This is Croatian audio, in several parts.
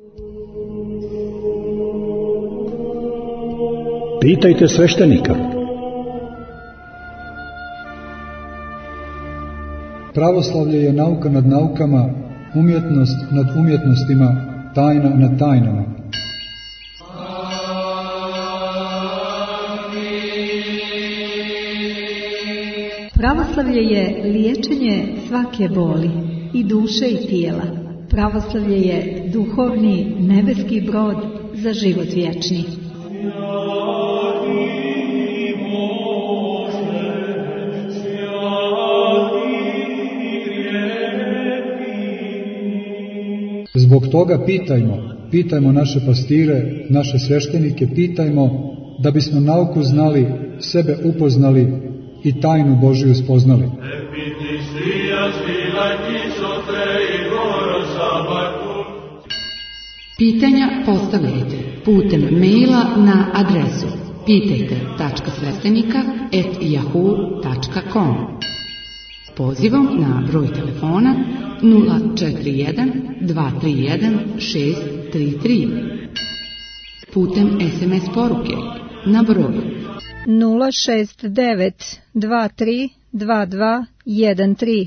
Pitajte sveštenika. Pravoslavlje je nauka nad naukama, umjetnost nad umjetnostima, tajna nad tajnama. Pravoslavlje je liječenje svake boli, i duše i tijela. Pravoslavlje je duhovni nebeski brod za život vječni. Zbog toga pitajmo naše pastire, naše sveštenike, pitajmo da bismo nauku znali, sebe upoznali i tajnu Božiju spoznali. Pitanja postavljajte putem maila na adresu pitajte.sveštenika@yahoo.com. Pozivom na broj telefona 041 231 633. Putem SMS poruke na broj 069 23 22 13.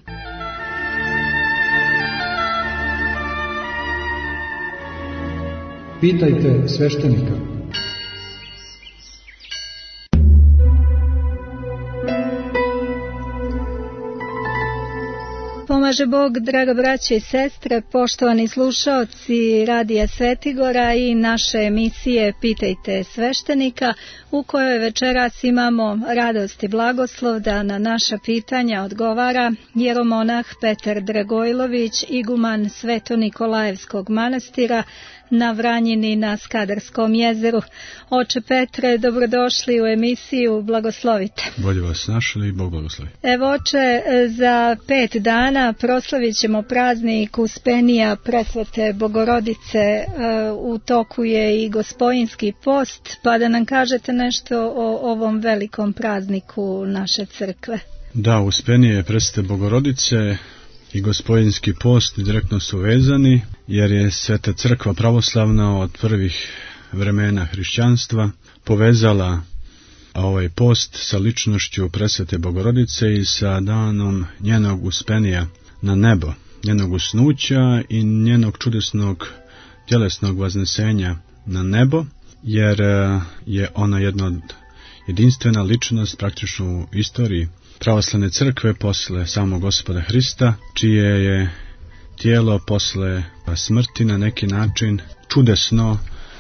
Pitajte sveštenika. Pomaže Bog, draga braće i sestre, poštovani slušaoci Radija Svetigora i naše emisije Pitajte sveštenika, u kojoj večeras imamo radost i blagoslov da na naša pitanja odgovara jeromonah Petar Dragojlović, iguman Sveto-Nikolajevskog manastira na Vranjini na Skadarskom jezeru. Oče Petre, dobrodošli u emisiju, blagoslovite. Bolje vas našli i Bog blagoslovi. Evo, oče, za 5 dana proslavit ćemo praznik Uspenija Presvete Bogorodice. U toku je i Gospojinski post, pa da nam kažete nešto o ovom velikom prazniku naše crkve. Da, Uspenije Presvete Bogorodice i Gospojinski post direktno su vezani, jer je Sveta crkva pravoslavna od prvih vremena hrišćanstva povezala ovaj post sa ličnošću Presvete Bogorodice i sa danom njenog uspenija na nebo, njenog usnuća i njenog čudesnog tjelesnog vaznesenja na nebo, jer je ona jedna od jedinstvena ličnost praktično u istoriji pravoslavne crkve posle samog Gospoda Hrista, čije je tijelo posle smrti na neki način čudesno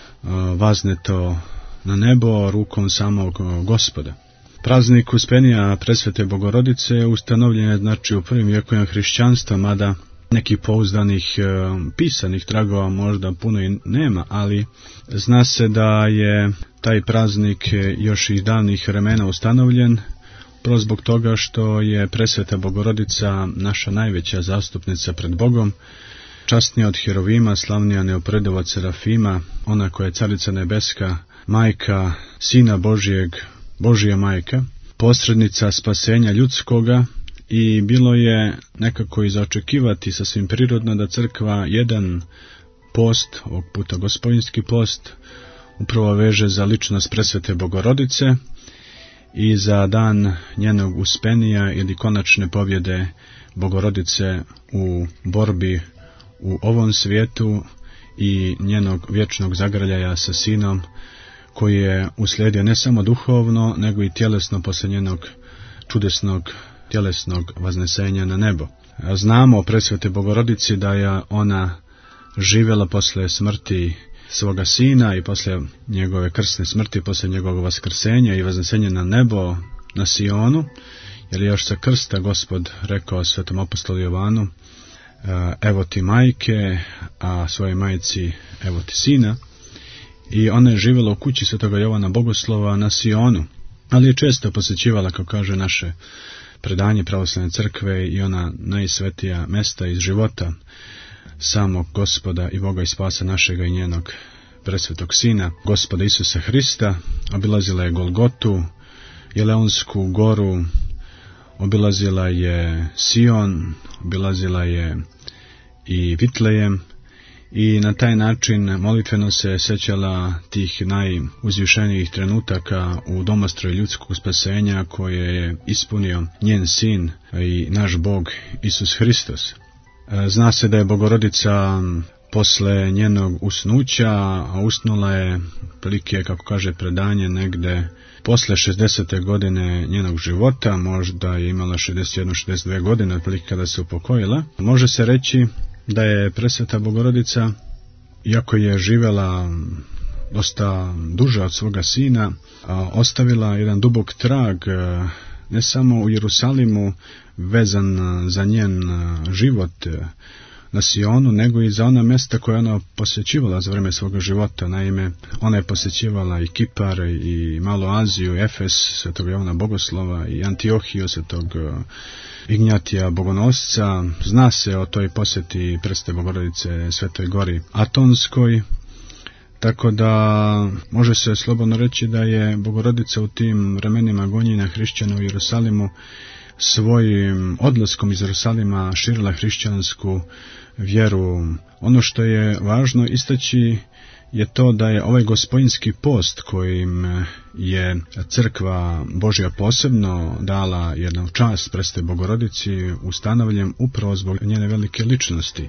vazneto na nebo rukom samog Gospoda. Praznik Uspenija Presvete Bogorodice ustanovljen je znači u prvim vjekovima hrišćanstva, mada nekih pouzdanih pisanih tragova možda puno i nema, ali zna se da je taj praznik još iz davnih vremena ustanovljen, upravo zbog toga što je Presveta Bogorodica naša najveća zastupnica pred Bogom, časnija od Herovima, slavnija neoporedova od Serafima, ona koja je Carica nebeska, majka Sina Božijeg, Božija majka, posrednica spasenja ljudskoga, i bilo je nekako i za očekivati sasvim prirodno da crkva jedan post, ovog puta Gospojinski post, upravo veže za ličnost Presvete Bogorodice i za dan njenog uspenija ili konačne pobjede Bogorodice u borbi u ovom svijetu i njenog vječnog zagrljaja sa Sinom, koji je uslijedio ne samo duhovno, nego i tjelesno posle njenog čudesnog tjelesnog vaznesenja na nebo. Znamo o Presvete Bogorodici da je ona živjela posle smrti svoga Sina i posle njegove krsne smrti, posle njegovog vaskrsenja i vaznesenja na nebo, na Sionu, jer je još sa krsta Gospod rekao svetom apostolu Jovanu: evo ti majke, a svojoj majci evo ti sina. I ona je živjela u kući svetoga Jovana Bogoslova na Sionu, ali je često posjećivala, kao kaže naše predanje pravoslavne crkve, i ona najsvetija mesta iz života samog Gospoda i Boga i spasa našega i njenog presvetog Sina, Gospoda Isusa Hrista. Obilazila je Golgotu, Jeleonsku goru, obilazila je Sion, obilazila je i Vitlejem i na taj način molitveno se sećala tih najuzvišenijih trenutaka u domostroju ljudskog spasenja koje je ispunio njen sin i naš Bog Isus Hristos. Zna se da je Bogorodica posle njenog usnuća, a usnula je prilike, kako kaže predanje, negde posle 60. godine njenog života, možda je imala 61-62 godine otprilike kada se upokojila. Može se reći da je presveta Bogorodica, iako je živela dosta duže od svoga sina, ostavila jedan dubok trag ne samo u Jerusalimu vezan za njen život na Sionu, nego i za ona mjesta koje ona posjećivala za vreme svoga života. Naime, ona je posjećivala i Kipar, i Malu Aziju, Efes, svetog Jovana Bogoslova, i Antiohiju, svetog Ignjatija Bogonosca. Zna se o toj posjeti Presvete Bogorodice Svetoj Gori Atonskoj, tako da može se slobodno reći da je Bogorodica u tim vremenima gonjenja hrišćana u Jerusalimu svojim odlaskom iz Jerusalima širila hrišćansku vjeru. Ono što je važno istaći je to da je ovaj gospodinski post kojim je crkva Božja posebno dala jednu čast Presvetoj Bogorodici ustanovljen upravo zbog njene velike ličnosti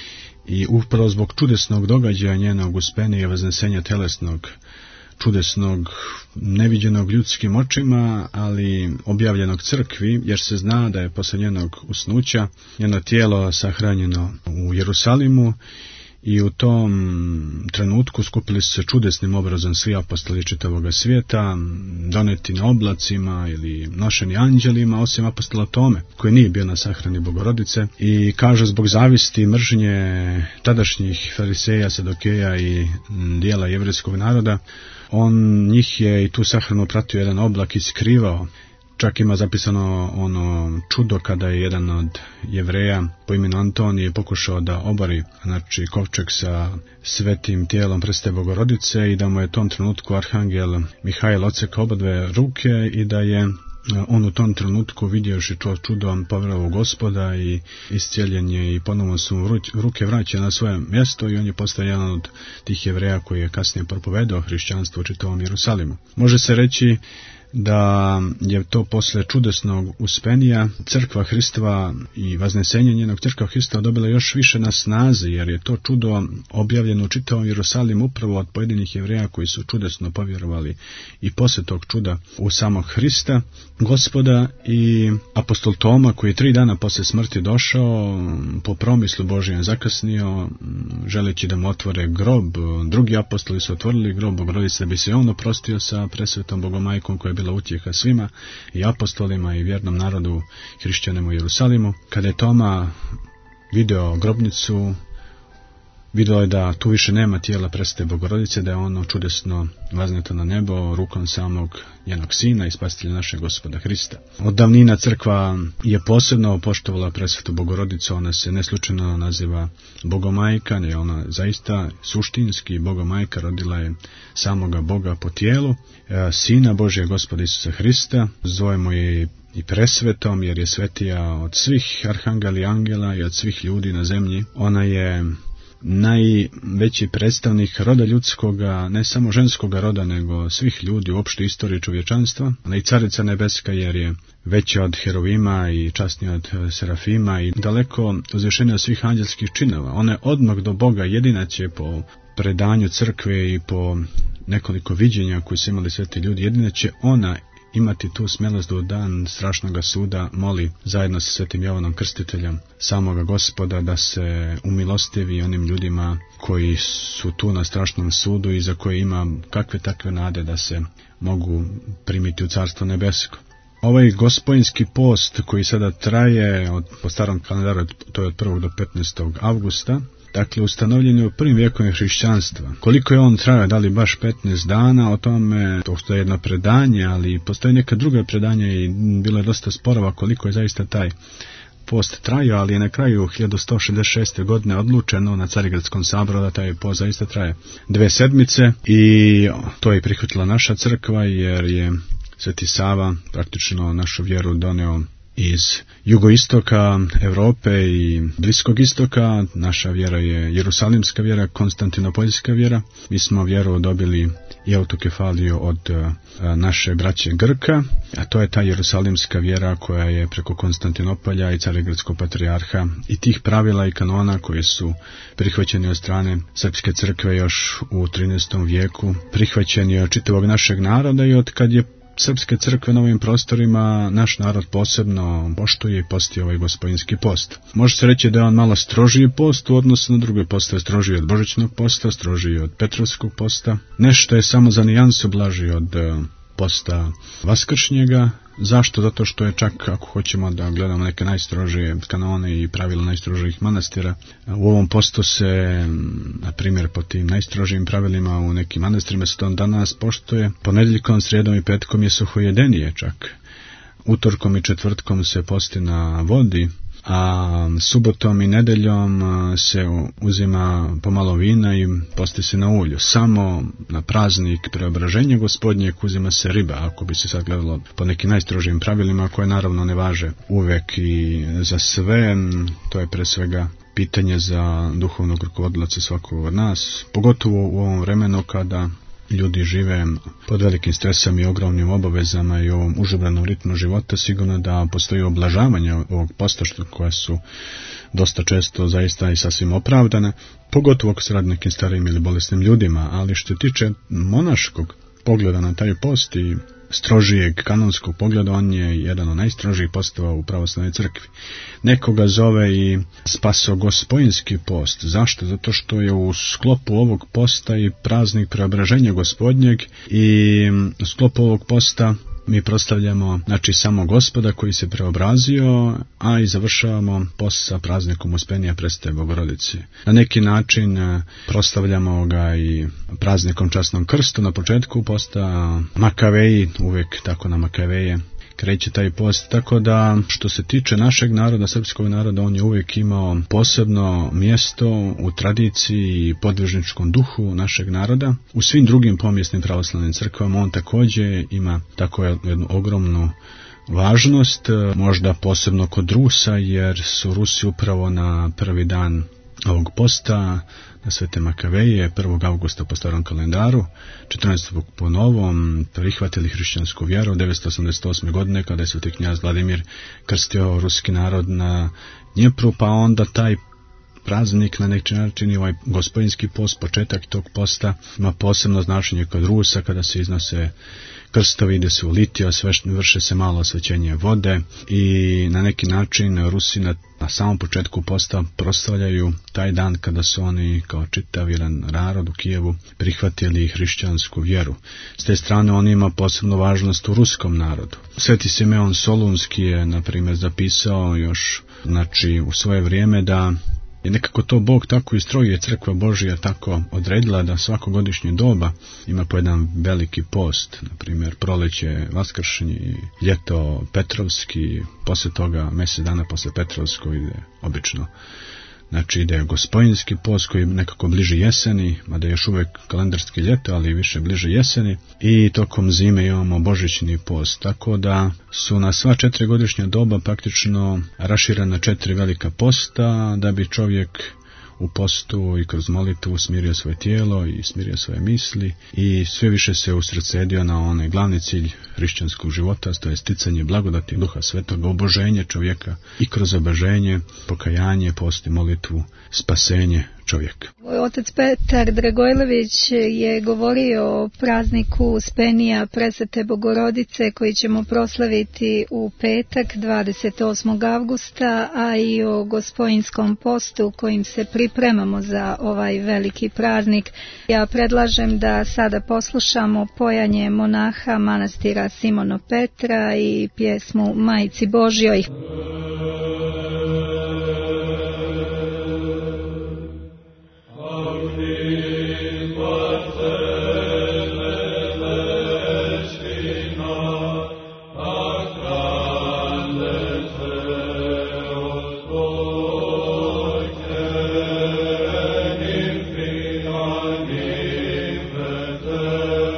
i upravo zbog čudesnog događaja njenog uspenja i vaznesenja telesnog, čudesnog, neviđenog ljudskim očima, ali objavljenog crkvi, jer se zna da je posle njenog usnuća njeno tijelo sahranjeno u Jerusalimu i u tom trenutku skupili su se čudesnim obrazom svi apostoli čitavoga svijeta, doneti na oblacima ili nošeni anđelima, osim apostola Tome, koji nije bio na sahrani Bogorodice, i kaže zbog zavisti i mržnje tadašnjih fariseja, sadukeja i dijela jevrejskog naroda, on njih je i tu sahranu pratio jedan oblak i skrivao. Čak ima zapisano ono čudo kada je jedan od Jevreja po imenu Antonije pokušao da obori, znači, kovčeg sa svetim tijelom Presvete Bogorodice i da mu je u tom trenutku arhangel Mihajl odsekao obadve ruke i da je on u tom trenutku vidjevši to čudo povjerovao u Gospoda i iscijeljen je i ponovno su mu ruke vraćene na svoje mjesto i on je postao jedan od tih Jevreja koji je kasnije propovedao hrišćanstvo u čitavom Jerusalimu. Može se reći da je to posle čudesnog uspenja crkva Hristova i vaznesenje njenog crkva Hristova dobila još više na snazi, jer je to čudo objavljeno u čitavom Jerusalimu upravo od pojedinih Jevreja koji su čudesno povjerovali i posle tog čuda u samog Hrista, Gospoda, i apostol Toma koji je 3 dana posle smrti došao, po promislu Božijem zakasnio, želeći da mu otvore grob. Drugi apostoli su otvorili grob Bogorodice da bi se on oprostio sa presvetom Bogomajkom koja je bila utjeha svima i apostolima i vjernom narodu hrišćanima u Jerusalimu. Kada je Toma video grobnicu, video je da tu više nema tijela Presvete Bogorodice, da je ono čudesno vazneto na nebo rukom samog njenog sina i spasitelja našeg Gospoda Hrista. Od davnina crkva je posebno poštovala Presvetu Bogorodicu, ona se neslučajno naziva Bogomajka, jer ona zaista suštinski Bogomajka, rodila je samoga Boga po tijelu, Sina Božje Gospoda Isusa Hrista, zovemo je i presvetom jer je svetija od svih arhangela i angela i od svih ljudi na zemlji. Ona je najveći predstavnik roda ljudskoga, ne samo ženskoga roda, nego svih ljudi u opštoj istoriji čovječanstva. Ona je i carica nebeska jer je veća od herovima i časnija od serafima i daleko uzvišenija od svih anđelskih činova. Ona je odmah do Boga, jedina će po predanju crkve i po nekoliko viđenja koji su imali sveti ljudi, jedina će ona imati tu smjelost da u dan strašnoga suda moli zajedno sa svetim Jovanom Krstiteljem samoga Gospoda da se umilostivi onim ljudima koji su tu na strašnom sudu i za koje ima kakve takve nade da se mogu primiti u Carstvo nebesko. Ovaj gospodinski post koji sada traje po starom kalendaru, to je od 1. do 15. avgusta, dakle, ustanovljen je u prvim vjekovima hrišćanstva. Koliko je on trajao, da li baš 15 dana, o tome to je jedno predanje, ali postoji neka druga predanja i bilo je dosta sporova koliko je zaista taj post trajao, ali je na kraju 1166. godine odlučeno na Carigradskom saboru da taj post zaista traje 2 sedmice i to je prihvatila naša crkva jer je Sveti Sava praktično našu vjeru doneo iz jugoistoka Europe i Bliskog istoka. Naša vjera je jerusalimska vjera, konstantinopoljska vjera. Mi smo vjeru dobili i autokefaliju od naše braće Grka, a to je ta jerusalimska vjera koja je preko Konstantinopolja i Carigradskog patrijarha i tih pravila i kanona koji su prihvaćeni od strane srpske crkve još u 13. vijeku, prihvaćeni od čitavog našeg naroda i od kad je srpske crkve na ovim prostorima naš narod posebno poštuje i posti ovaj gospodinski post. Može se reći da je on malo strožiji post u odnosu na druge poste, strožiji od božićnog posta, strožiji od petrovskog posta. Nešto je samo za nijansu blaži od posta vaskršnjega. Zašto? Zato što je čak, ako hoćemo da gledamo neke najstrožije kanone i pravila najstrožijih manastira, u ovom postu se, na primjer, po tim najstrožijim pravilima u nekim manastirima se to danas poštuje. Ponedjeljkom, srijedom i petkom je suhojedenije čak. Utorkom i četvrtkom se posti na vodi, a subotom i nedeljom se uzima pomalo vina i posti se na ulju. Samo na praznik Preobraženja Gospodnjeg uzima se riba, ako bi se sad gledalo po nekim najstrožijim pravilima, koje naravno ne važe uvek i za sve. To je pre svega pitanje za duhovnog rukovodioca svakog od nas, pogotovo u ovom vremenu kada ljudi žive pod velikim stresom i ogromnim obavezama i ovom užubranom ritmu života. Sigurno da postoji oblažavanje ovog posta, koja su dosta često zaista i sasvim opravdane, pogotovo ako se radi nekim starijim ili bolesnim ljudima, ali što tiče monaškog pogleda na taj post i strožijeg kanonskog pogleda, on je jedan od najstrožijih postova u pravoslavnoj crkvi. Nekoga zove i spasogospojinski post. Zašto? Zato što je u sklopu ovog posta i praznik Preobraženja Gospodnjeg i u sklopu ovog posta mi proslavljamo, znači, samo Gospoda koji se preobrazio, a i završavamo post sa praznikom Uspenija Presvete Bogorodice. Na neki način proslavljamo ga i praznikom Časnom krstu na početku posta, Makaveji, uvijek tako na Makaveje kreće taj post, tako da što se tiče našeg naroda, srpskog naroda, on je uvijek imao posebno mjesto u tradiciji i podvižničkom duhu našeg naroda. U svim drugim pomjesnim pravoslavnim crkvama on također ima tako jednu ogromnu važnost, možda posebno kod Rusa, jer su Rusi upravo na prvi dan ovog posta, na Svete Makaveje, 1. augusta po starom kalendaru, 14. po novom, prihvatili hrišćansku vjeru 988. godine, kada je sveti knjaz Vladimir krstio ruski narod na Dnjepru, pa onda taj praznik na neki način i ovaj gospodinski post, početak tog posta, ima posebno značenje kod Rusa, kada se iznose krstovi, ide se u litio, vrše se malo osvećenje vode i na neki način Rusi na samom početku posta proslavljaju taj dan kada su oni kao čitav jedan narod u Kijevu prihvatili hrišćansku vjeru. S te strane on ima posebnu važnost u ruskom narodu. Sveti Simeon Solunski je, na primjer, zapisao još, znači, u svoje vrijeme da je nekako to Bog tako istrojio, crkva Božja tako odredila da svako godišnje doba ima po jedan veliki post, na primjer proleće Vaskršnji, ljeto Petrovski, poslije toga mjesec dana poslije Petrovskog ide obično, znači ide Gospodinski post koji je nekako bliže jeseni, mada je još uvijek kalendarski ljeto, ali više bliže jeseni, i tokom zime imamo Božićni post, tako da su na sva 4 godišnja doba praktično raširena 4 velika posta, da bi čovjek u postu i kroz molitvu smirio svoje tijelo i smirio svoje misli i sve više se usredsredio na onaj glavni cilj hrišćanskog života, to je sticanje blagodati Duha Svetoga, oboženje čovjeka i kroz oboženje, pokajanje, post i molitvu, spasenje čovjeka. Otac Petar Dragojlović je govorio o prazniku Uspenija Presvete Bogorodice koji ćemo proslaviti u petak 28. avgusta, a i o Gospojinskom postu kojim se pripremamo za ovaj veliki praznik. Ja predlažem da sada poslušamo pojanje monaha manastira Simono Petra i pjesmu Majci Božjoj.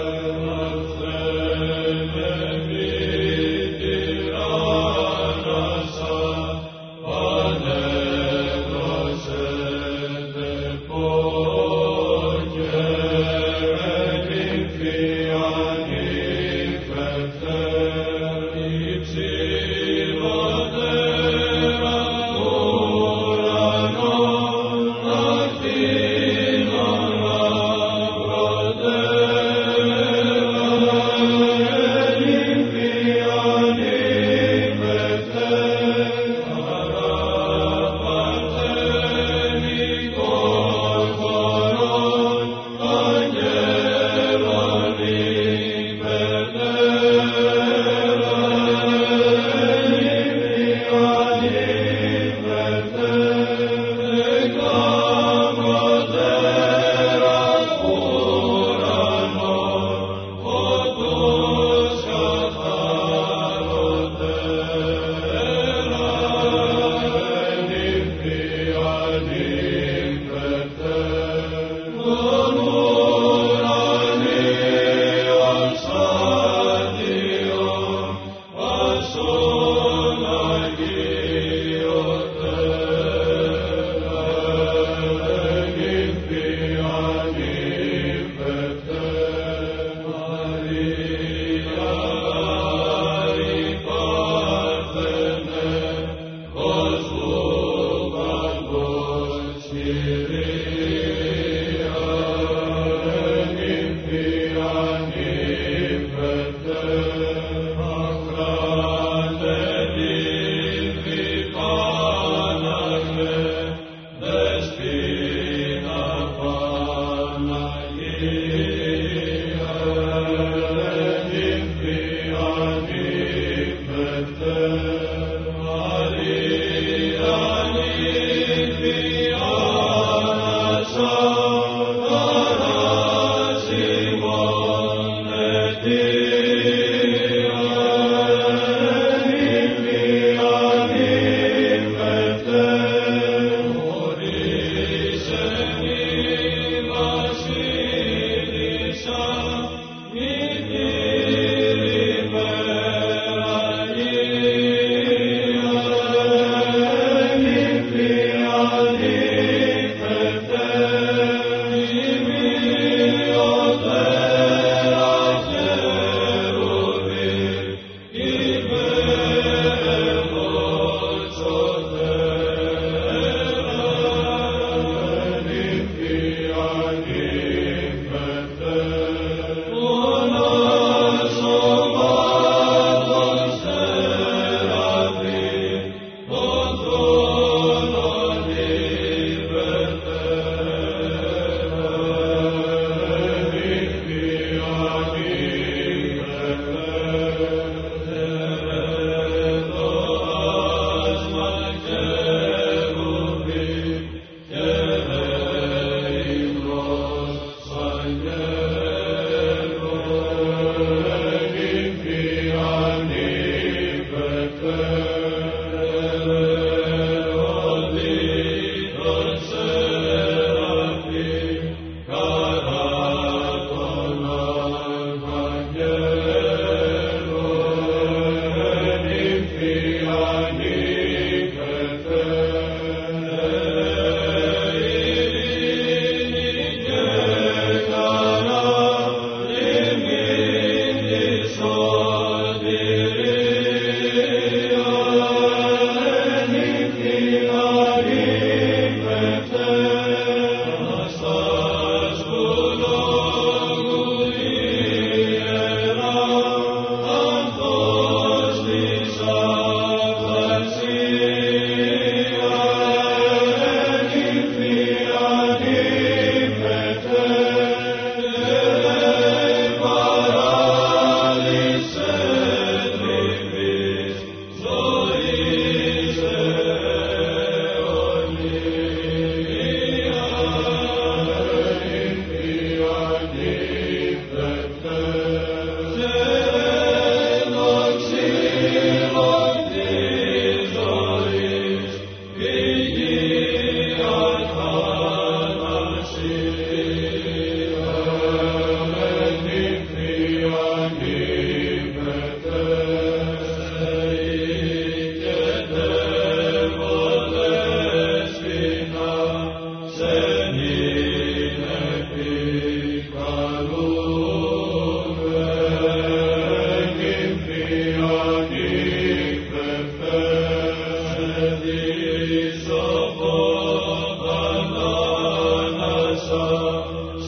Amen.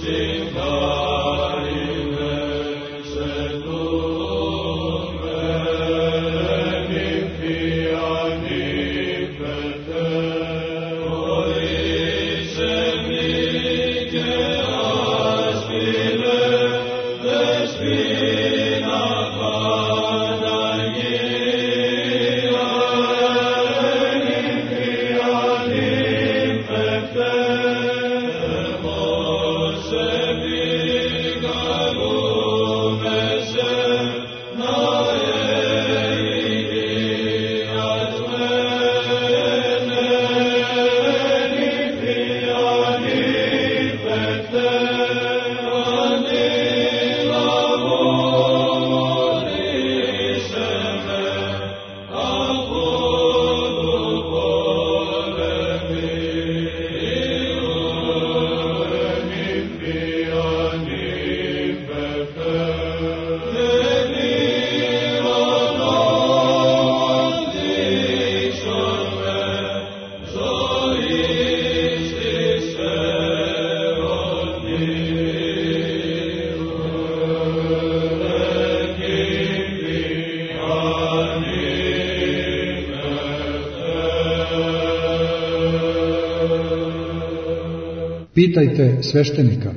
Pitajte sveštenika.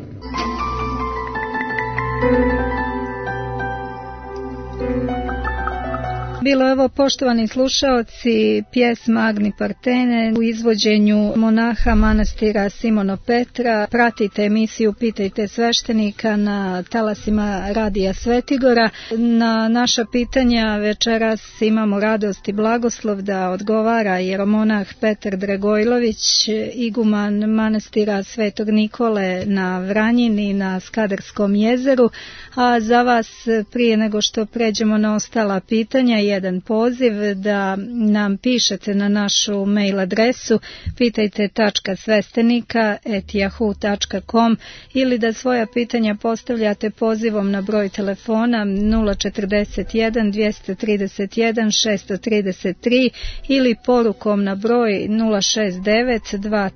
Bilo je ovo, poštovani slušaoci, pjesma Agni Partene u izvođenju monaha manastira Simono Petra. Pratite emisiju Pitajte sveštenika na talasima Radija Svetigora. Na naša pitanja večeras imamo radost i blagoslov da odgovara jeromonah Petar Dragojlović, iguman manastira Svetog Nikole na Vranjini na Skadarskom jezeru. A za vas, prije nego što pređemo na ostala pitanja, jedan poziv da nam pišete na našu mail adresu pitajte.svestenika@yahoo.com ili da svoja pitanja postavljate pozivom na broj telefona 041 231 633 ili porukom na broj 069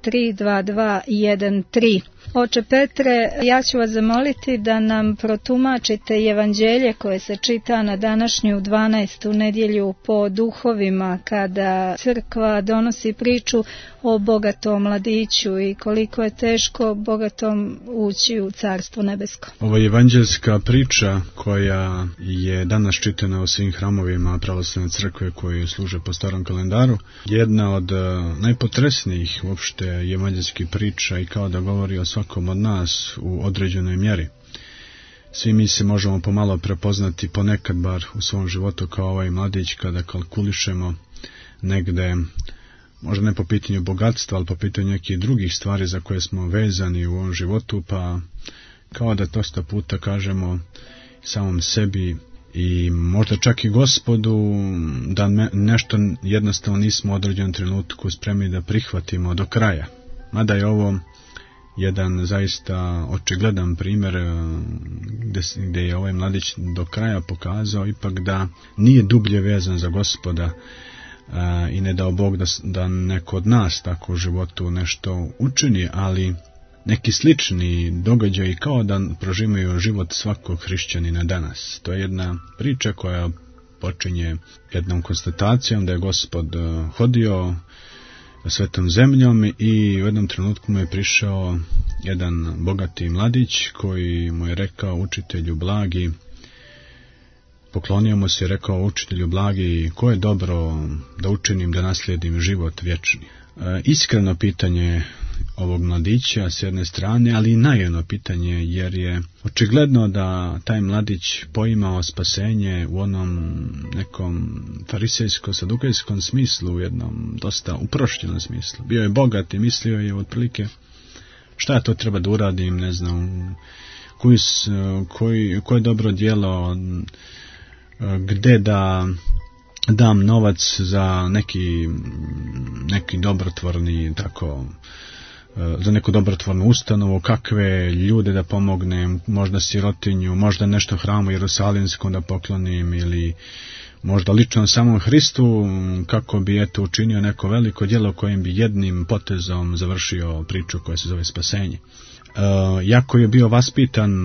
2322 13. Oče Petre, ja ću vas zamoliti da nam protumačite evanđelje koje se čita na današnju 12. nedjelju po duhovima, kada crkva donosi priču o bogatom mladiću i koliko je teško bogatom ući u Carstvo nebesko. Ovo je evanđelska priča koja je danas čitana u svim hramovima pravoslavne crkve koji služe po starom kalendaru. Jedna od najpotresnijih uopšte evanđelskih priča i kao da govori o svakom od nas u određenoj mjeri. Svi mi se možemo pomalo prepoznati ponekad bar u svom životu kao ovaj mladić kada kalkulišemo negde, možda ne po pitanju bogatstva, ali po pitanju nekih drugih stvari za koje smo vezani u ovom životu, pa kao da dosta puta kažemo samom sebi i možda čak i Gospodu da nešto jednostavno nismo u određenom trenutku spremni da prihvatimo do kraja. Mada je ovo jedan zaista očigledan primjer gdje je ovaj mladić do kraja pokazao ipak da nije dublje vezan za Gospoda i ne dao Bog da neko od nas tako u životu nešto učini, ali neki slični događaji kao da proživaju život svakog hrišćanina danas. To je jedna priča koja počinje jednom konstatacijom da je Gospod hodio svetom zemljom i u jednom trenutku mu je prišao jedan bogati mladić koji mu je rekao: učitelju blagi, poklonio mu se i rekao: učitelju blagi, ko je dobro da učinim da naslijedim život vječni? Iskreno pitanje ovog mladića s jedne strane, ali i naivno pitanje, jer je očigledno da taj mladić poimao spasenje u onom nekom farisejsko-sadukejskom smislu, u jednom dosta uprošćenom smislu. Bio je bogat i mislio je otprilike šta ja to treba da uradim, ne znam, koje dobro djelo, gde da dam novac za neki dobrotvorni tako, za neku dobrotvornu ustanovu, kakve ljude da pomognem, možda sirotinju, možda nešto hramu Jerusalimskom da poklonim ili možda lično samom Hristu, kako bi učinio neko veliko djelo kojim bi jednim potezom završio priču koja se zove spasenje. Jako je bio vaspitan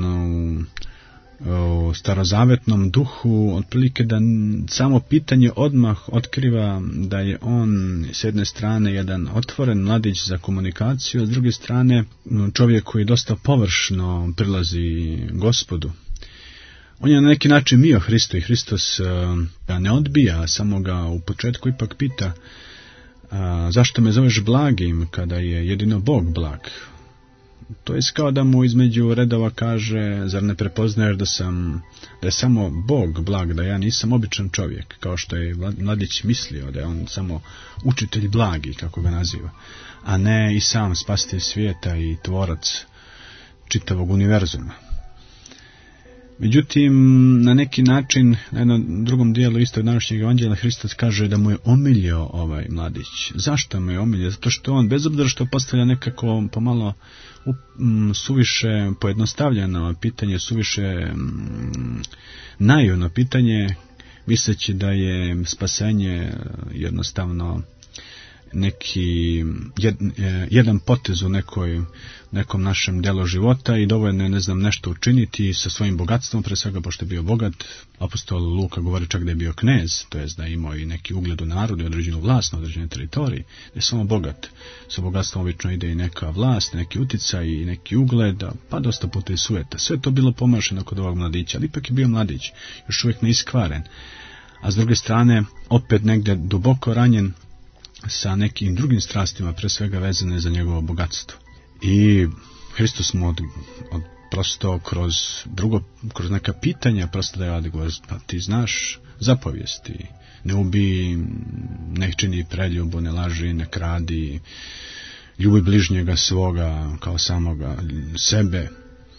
u starozavetnom duhu, otprilike da samo pitanje odmah otkriva da je on s jedne strane jedan otvoren mladić za komunikaciju, a s druge strane čovjek koji dosta površno prilazi Gospodu. On je na neki način mio Hristo i Hristos ga ne odbija, samo ga u početku ipak pita zašto me zoveš blagim kada je jedino Bog blag. To je kao da mu između redova kaže, zar ne prepoznaješ da je samo Bog blag, da ja nisam običan čovjek, kao što je mladić mislio, da je on samo učitelj blagi, kako ga naziva, a ne i sam spasitelj svijeta i tvorac čitavog univerzuma. Međutim, na neki način, na jednom drugom dijelu istog današnjeg evanđelja, Hristos kaže da mu je omilio ovaj mladić. Zašto mu je omilio? Zato što on, bez obzira što postavlja nekako pomalo suviše pojednostavljeno pitanje, suviše naivno pitanje, misleći da je spasenje jednostavno neki jedan potez u nekom našem delu života i dovoljno je, nešto učiniti sa svojim bogatstvom, pre svega pošto je bio bogat. Apostol Luka govori čak da je bio knez, to jest da je imao i neki ugled u narodu i određenu vlast na određenoj teritoriji, da je samo bogat. Sa bogatstvom obično ide i neka vlast, neki uticaj i neki ugled, pa dosta puta i sujeta. Sve to bilo pomašeno kod ovog mladića, ali ipak je bio mladić, još uvijek neiskvaren. A s druge strane, opet negdje duboko ranjen sa nekim drugim strastima, pre svega vezane za njegovo bogatstvo. I Hristos mu prosto kroz neka pitanja prosto daje odgovor, pa ti znaš zapovijesti, ne ubij, ne čini preljubu, ne laži, ne kradi, ljubi bližnjega svoga kao samoga sebe.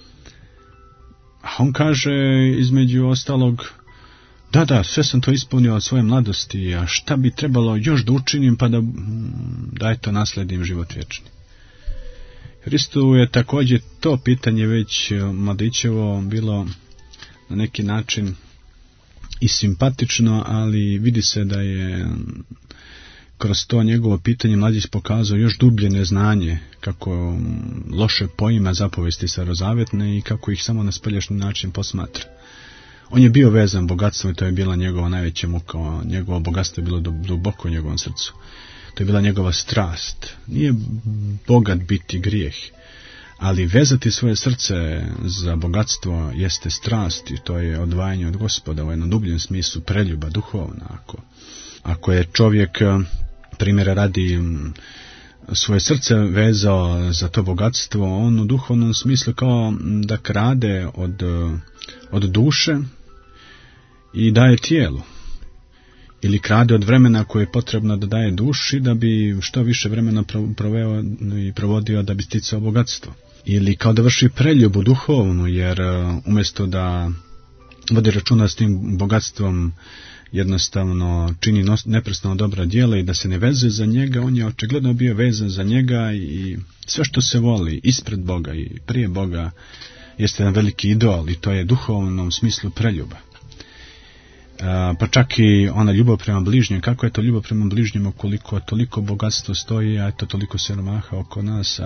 A on kaže između ostalog, da, sve sam to ispunio od svoje mladosti, a šta bi trebalo još da učinim pa da eto nasledim život vječni. Hristu je također to pitanje već mladićevo bilo na neki način i simpatično, ali vidi se da je kroz to njegovo pitanje mladić pokazao još dublje neznanje, kako loše poima zapovesti starozavetne i kako ih samo na spoljašnji način posmatra. On je bio vezan bogatstvom i to je bila njegova najveća muka. Njegovo bogatstvo je bilo duboko u njegovom srcu. To je bila njegova strast. Nije bogat biti grijeh, ali vezati svoje srce za bogatstvo jeste strast i to je odvajanje od Gospoda u jednom dubljem smislu, preljuba duhovna. Ako je čovjek, primjera radi, svoje srce vezao za to bogatstvo, on u duhovnom smislu kao da krade od duše i daje tijelu. Ili krade od vremena koje je potrebno da daje duši da bi što više vremena proveo i provodio da bi sticao bogatstvo. Ili kao da vrši preljubu duhovnu, jer umjesto da vodi računa s tim bogatstvom jednostavno čini neprestano dobra djela i da se ne vezuje za njega, on je očigledno bio vezan za njega i sve što se voli ispred Boga i prije Boga jeste jedan veliki idol i to je duhovnom smislu preljuba. Pa čak i ona ljubav prema bližnjem, kako je to ljubav prema bližnjem ukoliko toliko bogatstvo stoji, a eto toliko siromaha oko nas,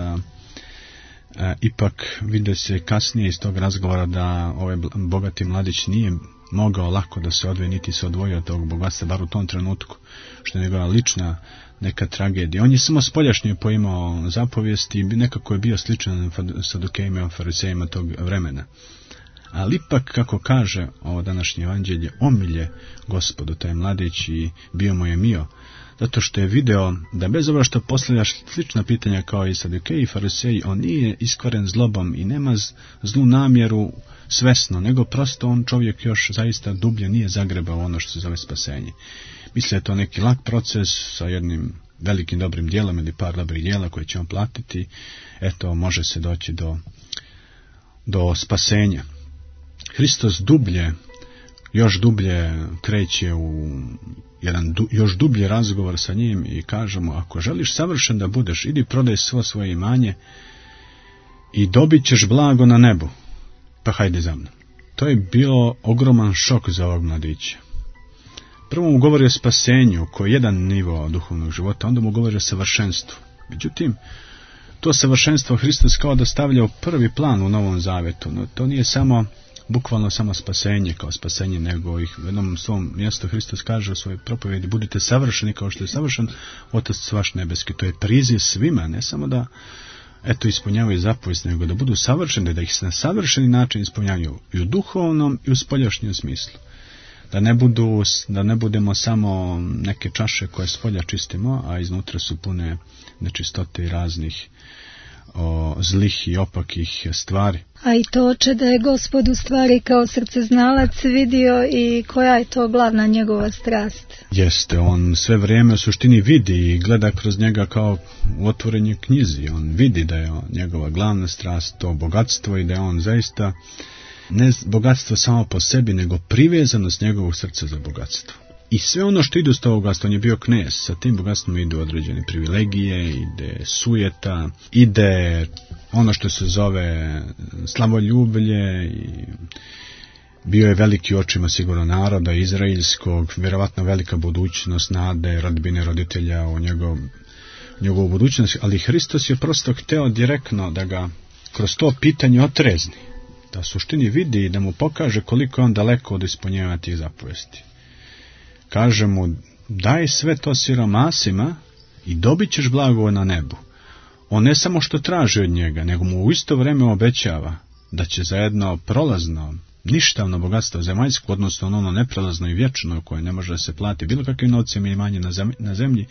ipak vidi se kasnije iz tog razgovora da ovaj bogati mladić nije mogao lako da se odvoji niti se odvojio od tog bogatstva, bar u tom trenutku, što je njegova lična neka tragedija. On je samo spoljašnje poimao zapovijesti i nekako je bio sličan Sadukejima i Farisejima tog vremena. Ali ipak, kako kaže ovo današnje evanđelje, omilje Gospodu taj mladić i bio mu je mio, zato što je video da bez obzira što postavlja slična pitanja kao i Sadukeji i Fariseji, on nije iskvaren zlobom i nema zlu namjeru svesno, nego prosto on čovjek još zaista dublje nije zagrebao ono što se zove spasenje. Misle da je to neki lak proces sa jednim velikim dobrim dijelom ili par dobrih dijela koje će on platiti, eto može se doći do spasenja. Hristos još dublje kreće u jedan još dublji razgovor sa njim i kaže mu, ako želiš savršen da budeš, idi prodaj svo svoje imanje i dobit ćeš blago na nebu, pa hajde za mnom. To je bio ogroman šok za ovog mladića. Prvo mu govori o spasenju, koji je jedan nivo duhovnog života, onda mu govori o savršenstvu. Međutim, to savršenstvo Hristos kao da stavlja u prvi plan u Novom Zavetu. No, to nije samo bukvalno samo spasenje kao spasenje, nego ih u jednom svom mjestu Hristos kaže u svojoj propovjedi: budite savršeni kao što je savršen Otac vaš nebeski. To je priziv svima, ne samo da ispunjavaju zapovijest, nego da budu savršeni, da ih na savršeni način ispunjavaju i u duhovnom i u spoljašnjem smislu. Da ne budemo samo neke čaše koje spolja čistimo, a iznutra su pune nečistote i raznih zlih i opakih stvari. A i to oče da je Gospod u stvari kao srceznalac vidio i koja je to glavna njegova strast. Jeste, on sve vrijeme u suštini vidi i gleda kroz njega kao u otvorenoj knjizi. On vidi da je njegova glavna strast to bogatstvo i da je on zaista ne bogatstvo samo po sebi, nego privezanost njegovog srca za bogatstvo. I sve ono što ide s tog bogatstva, on je bio knez, sa tim bogatstvom idu određene privilegije, ide sujeta, ide ono što se zove slavoljublje i bio je veliki očima sigurno naroda izraelskog, vjerovatno velika budućnost, nade, rodbine, roditelja u njegovu budućnost, ali Hristos je prosto hteo direktno da ga kroz to pitanje otrezni, da u suštini vidi i da mu pokaže koliko je on daleko od ispunjavanja tih zapovesti. Kaže mu: daj sve to siromasima i dobit ćeš blago na nebu. On ne samo što traži od njega, nego mu u isto vrijeme obećava da će za jedno prolazno, ništavno bogatstvo zemaljsko, odnosno ono neprelazno i vječno koje ne može da se plati bilo kakvim novcem i imanje na zemlji,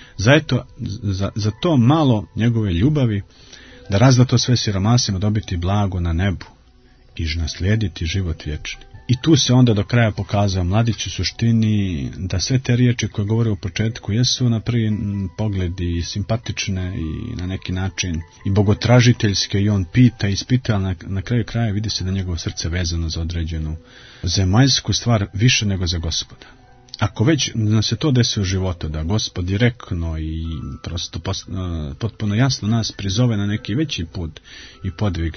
za to malo njegove ljubavi, da razda to sve siromasima, dobiti blago na nebu i naslijediti život vječni. I tu se onda do kraja pokazao mladić u suštini da sve te riječi koje govore u početku jesu na prvi pogled i simpatične i na neki način i bogotražiteljske, i on pita i ispita, ali na kraju kraja vidi se da njegovo srce vezano za određenu zemaljsku stvar više nego za Gospoda. Ako već nam se to desi u životu, da Gospod direktno i prosto potpuno jasno nas prizove na neki veći put i podvig,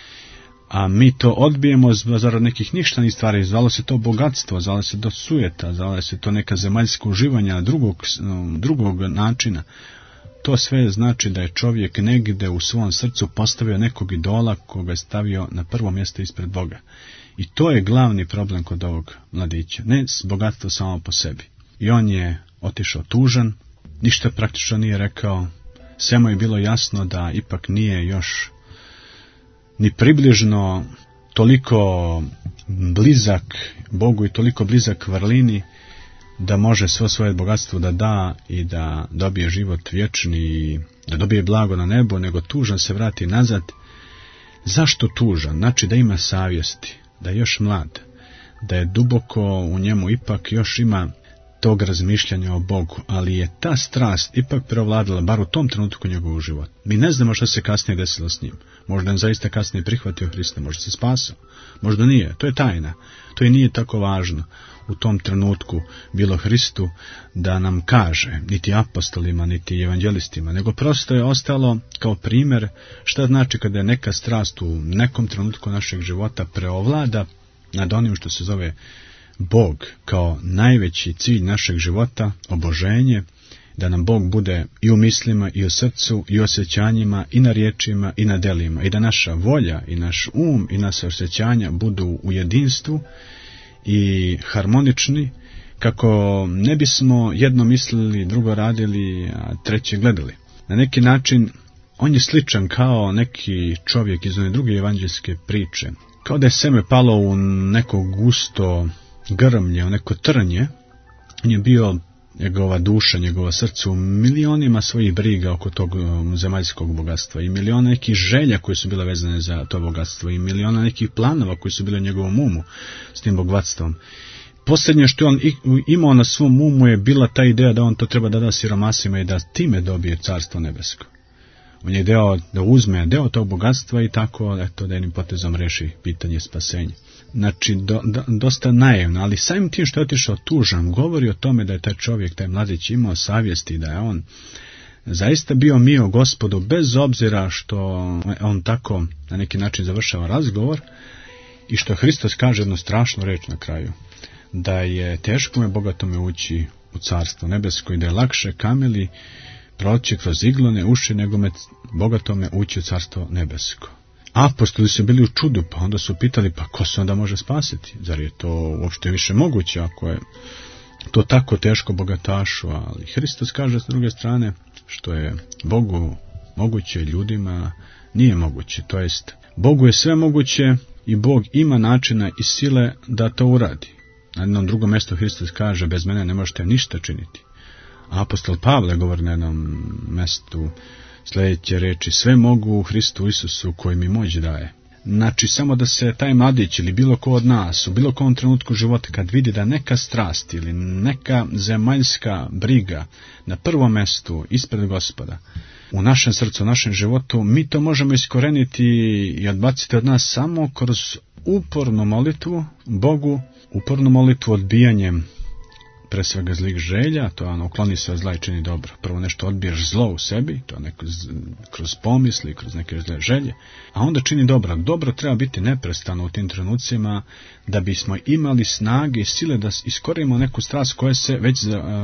a mi to odbijemo zarad nekih ništanih stvari, zvalo se to bogatstvo, zvalo se to sujeta, zvalo se to neka zemaljska uživanja drugog načina. To sve znači da je čovjek negdje u svom srcu postavio nekog idola koga je stavio na prvo mjesto ispred Boga. I to je glavni problem kod ovog mladića, ne bogatstvo samo po sebi. I on je otišao tužan, ništa praktično nije rekao, sve mu je bilo jasno da ipak nije još ni približno toliko blizak Bogu i toliko blizak vrlini da može svo svoje bogatstvo da da i da dobije život vječni i da dobije blago na nebu, nego tužan se vrati nazad. Zašto tužan? Znači da ima savjesti, da je još mlad, da je duboko u njemu ipak još ima tog razmišljanja o Bogu, ali je ta strast ipak prevladala, bar u tom trenutku njegovog života. Mi ne znamo što se kasnije desilo s njim. Možda on zaista kasnije prihvatio Hrista, možda se spasao, možda nije, to je tajna. To i nije tako važno u tom trenutku bilo Hristu da nam kaže, niti apostolima, niti evanđelistima, nego prosto je ostalo kao primjer šta znači kada je neka strast u nekom trenutku našeg života preovlada nad onim što se zove Bog kao najveći cilj našeg života, oboženje, da nam Bog bude i u mislima, i u srcu, i u osjećanjima, i na riječima, i na delima, i da naša volja, i naš i naša osjećanja budu u jedinstvu i harmonični, kako ne bismo jedno mislili, drugo radili, a treće gledali. Na neki način on je sličan kao neki čovjek iz one druge evanđeljske priče, kao da je seme palo u neko gusto grmlje, u neko trnje. On je bio, njegova duša, njegovo srce u milionima svojih briga oko tog zemaljskog bogatstva i miliona nekih želja koje su bile vezane za to bogatstvo i miliona nekih planova koji su bili u njegovom umu s tim bogatstvom. Posljednje što on imao na svom umu je bila ta ideja da on to treba da da siromasima i da time dobije carstvo nebesko. On je da uzme deo tog bogatstva i tako da jednim potezom reši pitanje spasenja. Znači, dosta naivno, ali samim tim što je otišao tužan, govori o tome da je taj čovjek, taj mladić imao savjesti, da je on zaista bio mio Gospodu, bez obzira što on tako na neki način završava razgovor i što Hristos kaže jednu strašnu reč na kraju, da je teško me bogatome ući u carstvo nebesko i da je lakše kameli proći kroz iglone uši, nego bogatome ući u carstvo nebesko. Apostoli su bili u čudu, pa onda su pitali, pa ko se onda može spasiti? Zar je to uopšte više moguće, ako je to tako teško bogatašu? Ali Hristos kaže s druge strane, što je Bogu moguće, ljudima nije moguće. To jest, Bogu je sve moguće i Bog ima načina i sile da to uradi. Na jednom drugom mjestu Hristos kaže, bez mene ne možete ništa činiti. A apostol Pavle govori na jednom mjestu sljedeće reči, sve mogu u Hristu Isusu koji mi moć daje. Znači, samo da se taj mladić ili bilo ko od nas u bilo kom trenutku života kad vidi da neka strast ili neka zemaljska briga na prvom mjestu ispred Gospoda u našem srcu, u našem životu, mi to možemo iskoreniti i odbaciti od nas samo kroz upornu molitvu Bogu, upornu molitvu odbijanjem pre svega zlih želja, to je ukloni se od zla i čini dobro. Prvo nešto odbiješ zlo u sebi, to je kroz pomisli, kroz neke zle želje, a onda čini dobro. Dobro treba biti neprestano u tim trenucima da bismo imali snage i sile da iskorenimo neku strast koja se već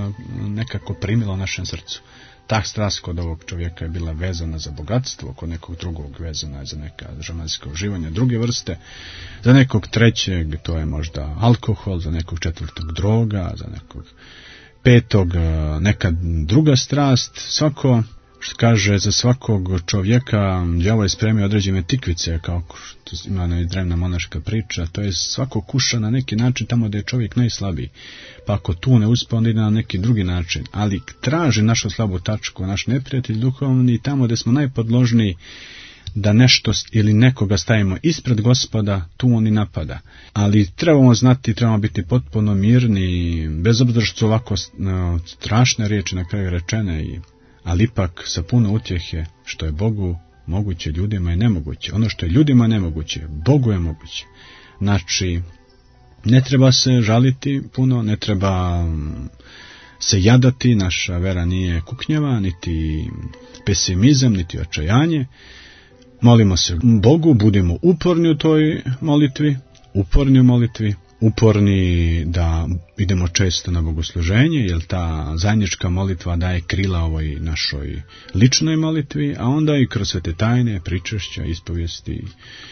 nekako primila u našem srcu. Ta strast kod ovog čovjeka je bila vezana za bogatstvo, kod nekog drugog vezana je za neka žemalska uživanja druge vrste, za nekog trećeg to je možda alkohol, za nekog četvrtog droga, za nekog petog neka druga strast. Svako, što kaže, za svakog čovjeka đavo je spremio određene tikvice, kao što ima na drevna monaška priča, to je svako kuša na neki način tamo da je čovjek najslabiji. Pa ako tu ne uspe, onda ide na neki drugi način. Ali traži našu slabu tačku, naš neprijatelj duhovni, tamo gdje smo najpodložniji da nešto ili nekoga stavimo ispred Gospoda, tu on i napada. Ali trebamo znati, trebamo biti potpuno mirni, bez obzira što su ovako strašne riječi na kraju rečene, ali ipak sa puno utjehe, što je Bogu moguće, ljudima je nemoguće. Ono što je ljudima nemoguće, Bogu je moguće. Znači, ne treba se žaliti puno, ne treba se jadati, naša vera nije kuknjava, niti pesimizam, niti očajanje. Molimo se Bogu, budemo uporni u toj molitvi, uporni da idemo često na bogosluženje, jer ta zajednička molitva daje krila ovoj našoj ličnoj molitvi, a onda i kroz sve te tajne, pričešća, ispovijesti,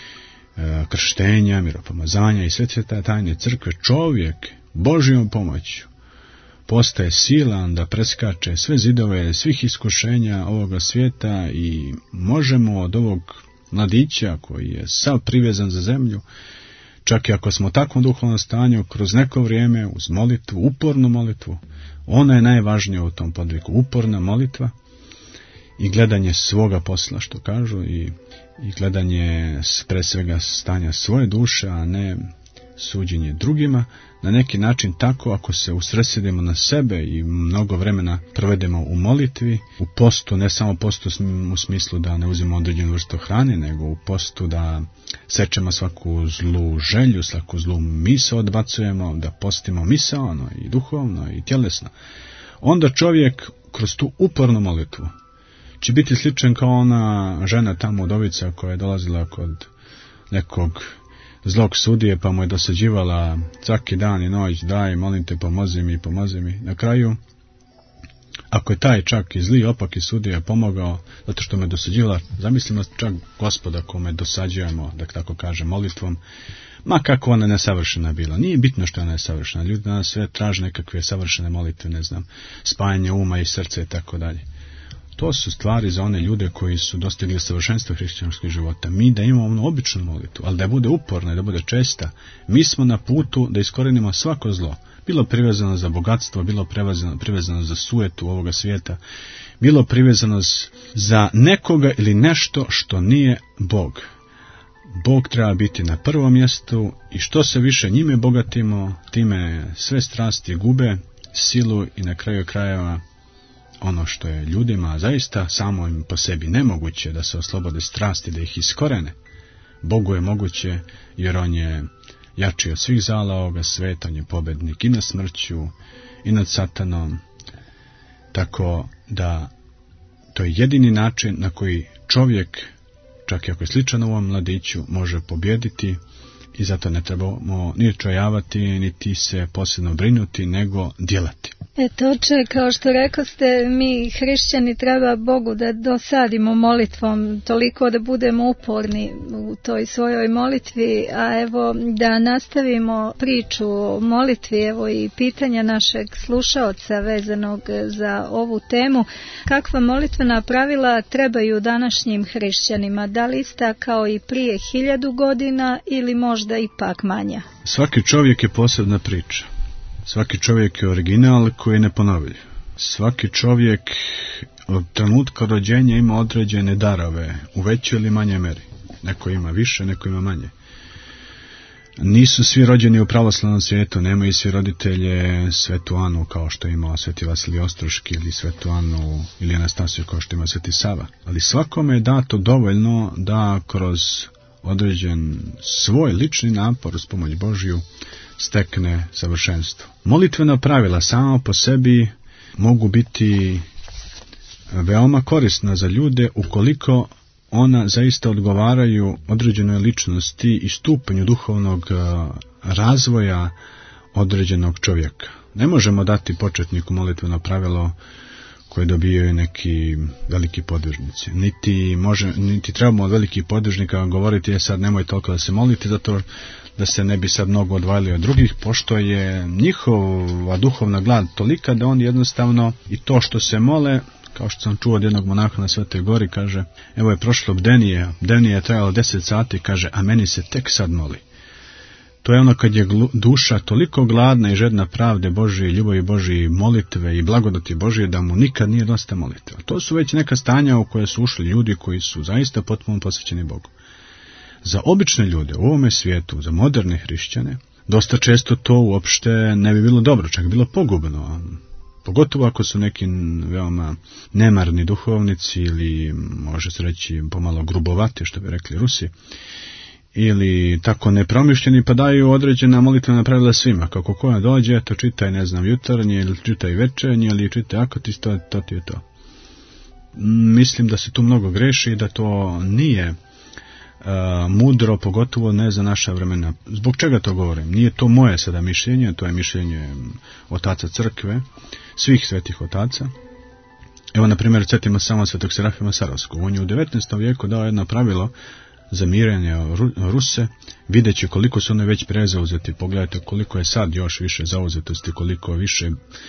krštenja, miropomazanja i sve te tajne crkve, čovjek Božjom pomoću postaje silan da preskače sve zidove svih iskušenja ovoga svijeta i možemo od ovog mladića koji je sav privezan za zemlju, čak i ako smo u takvom duhovnom stanju, kroz neko vrijeme uz molitvu, upornu molitvu, ona je najvažnija u tom podviku, uporna molitva i gledanje svoga posla, što kažu, i gledanje pre svega stanja svoje duše, a ne suđenje drugima, na neki način tako ako se usredsredimo na sebe i mnogo vremena provedemo u molitvi, u postu, ne samo postu u smislu da ne uzimamo određenu vrstu hrane, nego u postu da sečemo svaku zlu želju, svaku zlu misao odbacujemo, da postimo misaono i duhovno i tjelesno. Onda čovjek kroz tu upornu molitvu će biti sličan kao ona žena tamo udovica koja je dolazila kod nekog zlog sudije, pa mu je dosađivala svaki dan i noć, daj, molim te, pomozi mi. Na kraju, ako je taj čak i zli, opaki sudija pomogao, zato što me dosađivala, zamislimo čak Gospoda kome dosađujemo, da tako kažem, molitvom, ma kako ona nesavršena bila. Nije bitno što ona je savršena. Ljudi danas sve traže nekakve savršene molitve, ne znam, spajanje uma i srca i tako dalje. To su stvari za one ljude koji su dostigli savršenstvo hrišćanskog života. Mi da imamo onu običnu molitvu, ali da bude uporna i da bude česta, mi smo na putu da iskorenimo svako zlo. Bilo privezano za bogatstvo, bilo privezano za sujetu ovoga svijeta, bilo privezano za nekoga ili nešto što nije Bog. Bog treba biti na prvom mjestu i što se više njime bogatimo, time sve strasti gube silu i na kraju krajeva ono što je ljudima zaista samo im po sebi nemoguće da se oslobode strasti, da ih iskorene. Bogu je moguće jer on je jači od svih zala ovoga sveta, on je pobednik i nad smrću i nad satanom. Tako da to je jedini način na koji čovjek, čak i ako je sličan ovom mladiću, može pobijediti i zato ne trebamo ni čojavati, niti se posebno brinuti, nego djelati. Toče, kao što rekoste, mi hrišćani treba Bogu da dosadimo molitvom toliko da budemo uporni u toj svojoj molitvi, a evo da nastavimo priču o molitvi, evo i pitanja našeg slušaoca vezanog za ovu temu. Kakva molitvena pravila trebaju današnjim hrišćanima? Da li ista kao i prije 1000 godina ili možda ipak manja? Svaki čovjek je posebna priča. Svaki čovjek je original koji je neponovljiv. Svaki čovjek od trenutka rođenja ima određene darove u većoj ili manjoj meri. Neko ima više, neko ima manje. Nisu svi rođeni u pravoslavnom svijetu, nemaju svi roditelje Svetu Anu kao što je imao Sveti Vasilij Ostroški ili Svetu Anu ili Anastasiju kao što ima Sveti Sava. Ali svakome je dato dovoljno da kroz određen svoj lični napor uz pomoć Božju stekne savršenstvo. Molitvena pravila sama po sebi mogu biti veoma korisna za ljude ukoliko ona zaista odgovaraju određenoj ličnosti i stupnju duhovnog razvoja određenog čovjeka. Ne možemo dati početniku molitveno pravilo koje dobijaju neki veliki podvižnici. Niti trebamo od velikih podvižnika govoriti sad nemoj toliko da se molite, zato da se ne bi sad mnogo odvajali od drugih, pošto je njihova duhovna glad tolika da oni jednostavno i to što se mole, kao što sam čuo od jednog monaha na Svetoj Gori, kaže, evo je prošlo bdenije je trajalo 10 sati, kaže, a meni se tek sad moli. To je ono kad je duša toliko gladna i žedna pravde Božije, ljubavi Božije, molitve i blagodati Božije, da mu nikad nije dosta molitve. To su već neka stanja u koje su ušli ljudi koji su zaista potpuno posvećeni Bogu. Za obične ljude u ovome svijetu, za moderne hrišćane, dosta često to uopšte ne bi bilo dobro, čak bilo pogubno. Pogotovo ako su neki veoma nemarni duhovnici ili, može se reći, pomalo grubovati, što bi rekli Rusi, ili tako nepromišljeni, pa daju određena molitvena pravila svima. Kako koja dođe, to čitaj, ne znam, jutarnje, ili čitaj večernje, ili čitaj akotis, to ti je to. Mislim da se tu mnogo greši i da to nije mudro, pogotovo ne za naša vremena. Zbog čega to govorim? Nije to moje sada mišljenje, to je mišljenje otaca crkve, svih svetih otaca. Evo, na primjer, sjetimo samo Svetog Serafima Sarovskog. On je u 19. vijeku dao jedno pravilo za mirenje Ruse, videći koliko su one već prezauzeti. Pogledajte koliko je sad još više zauzetosti, koliko više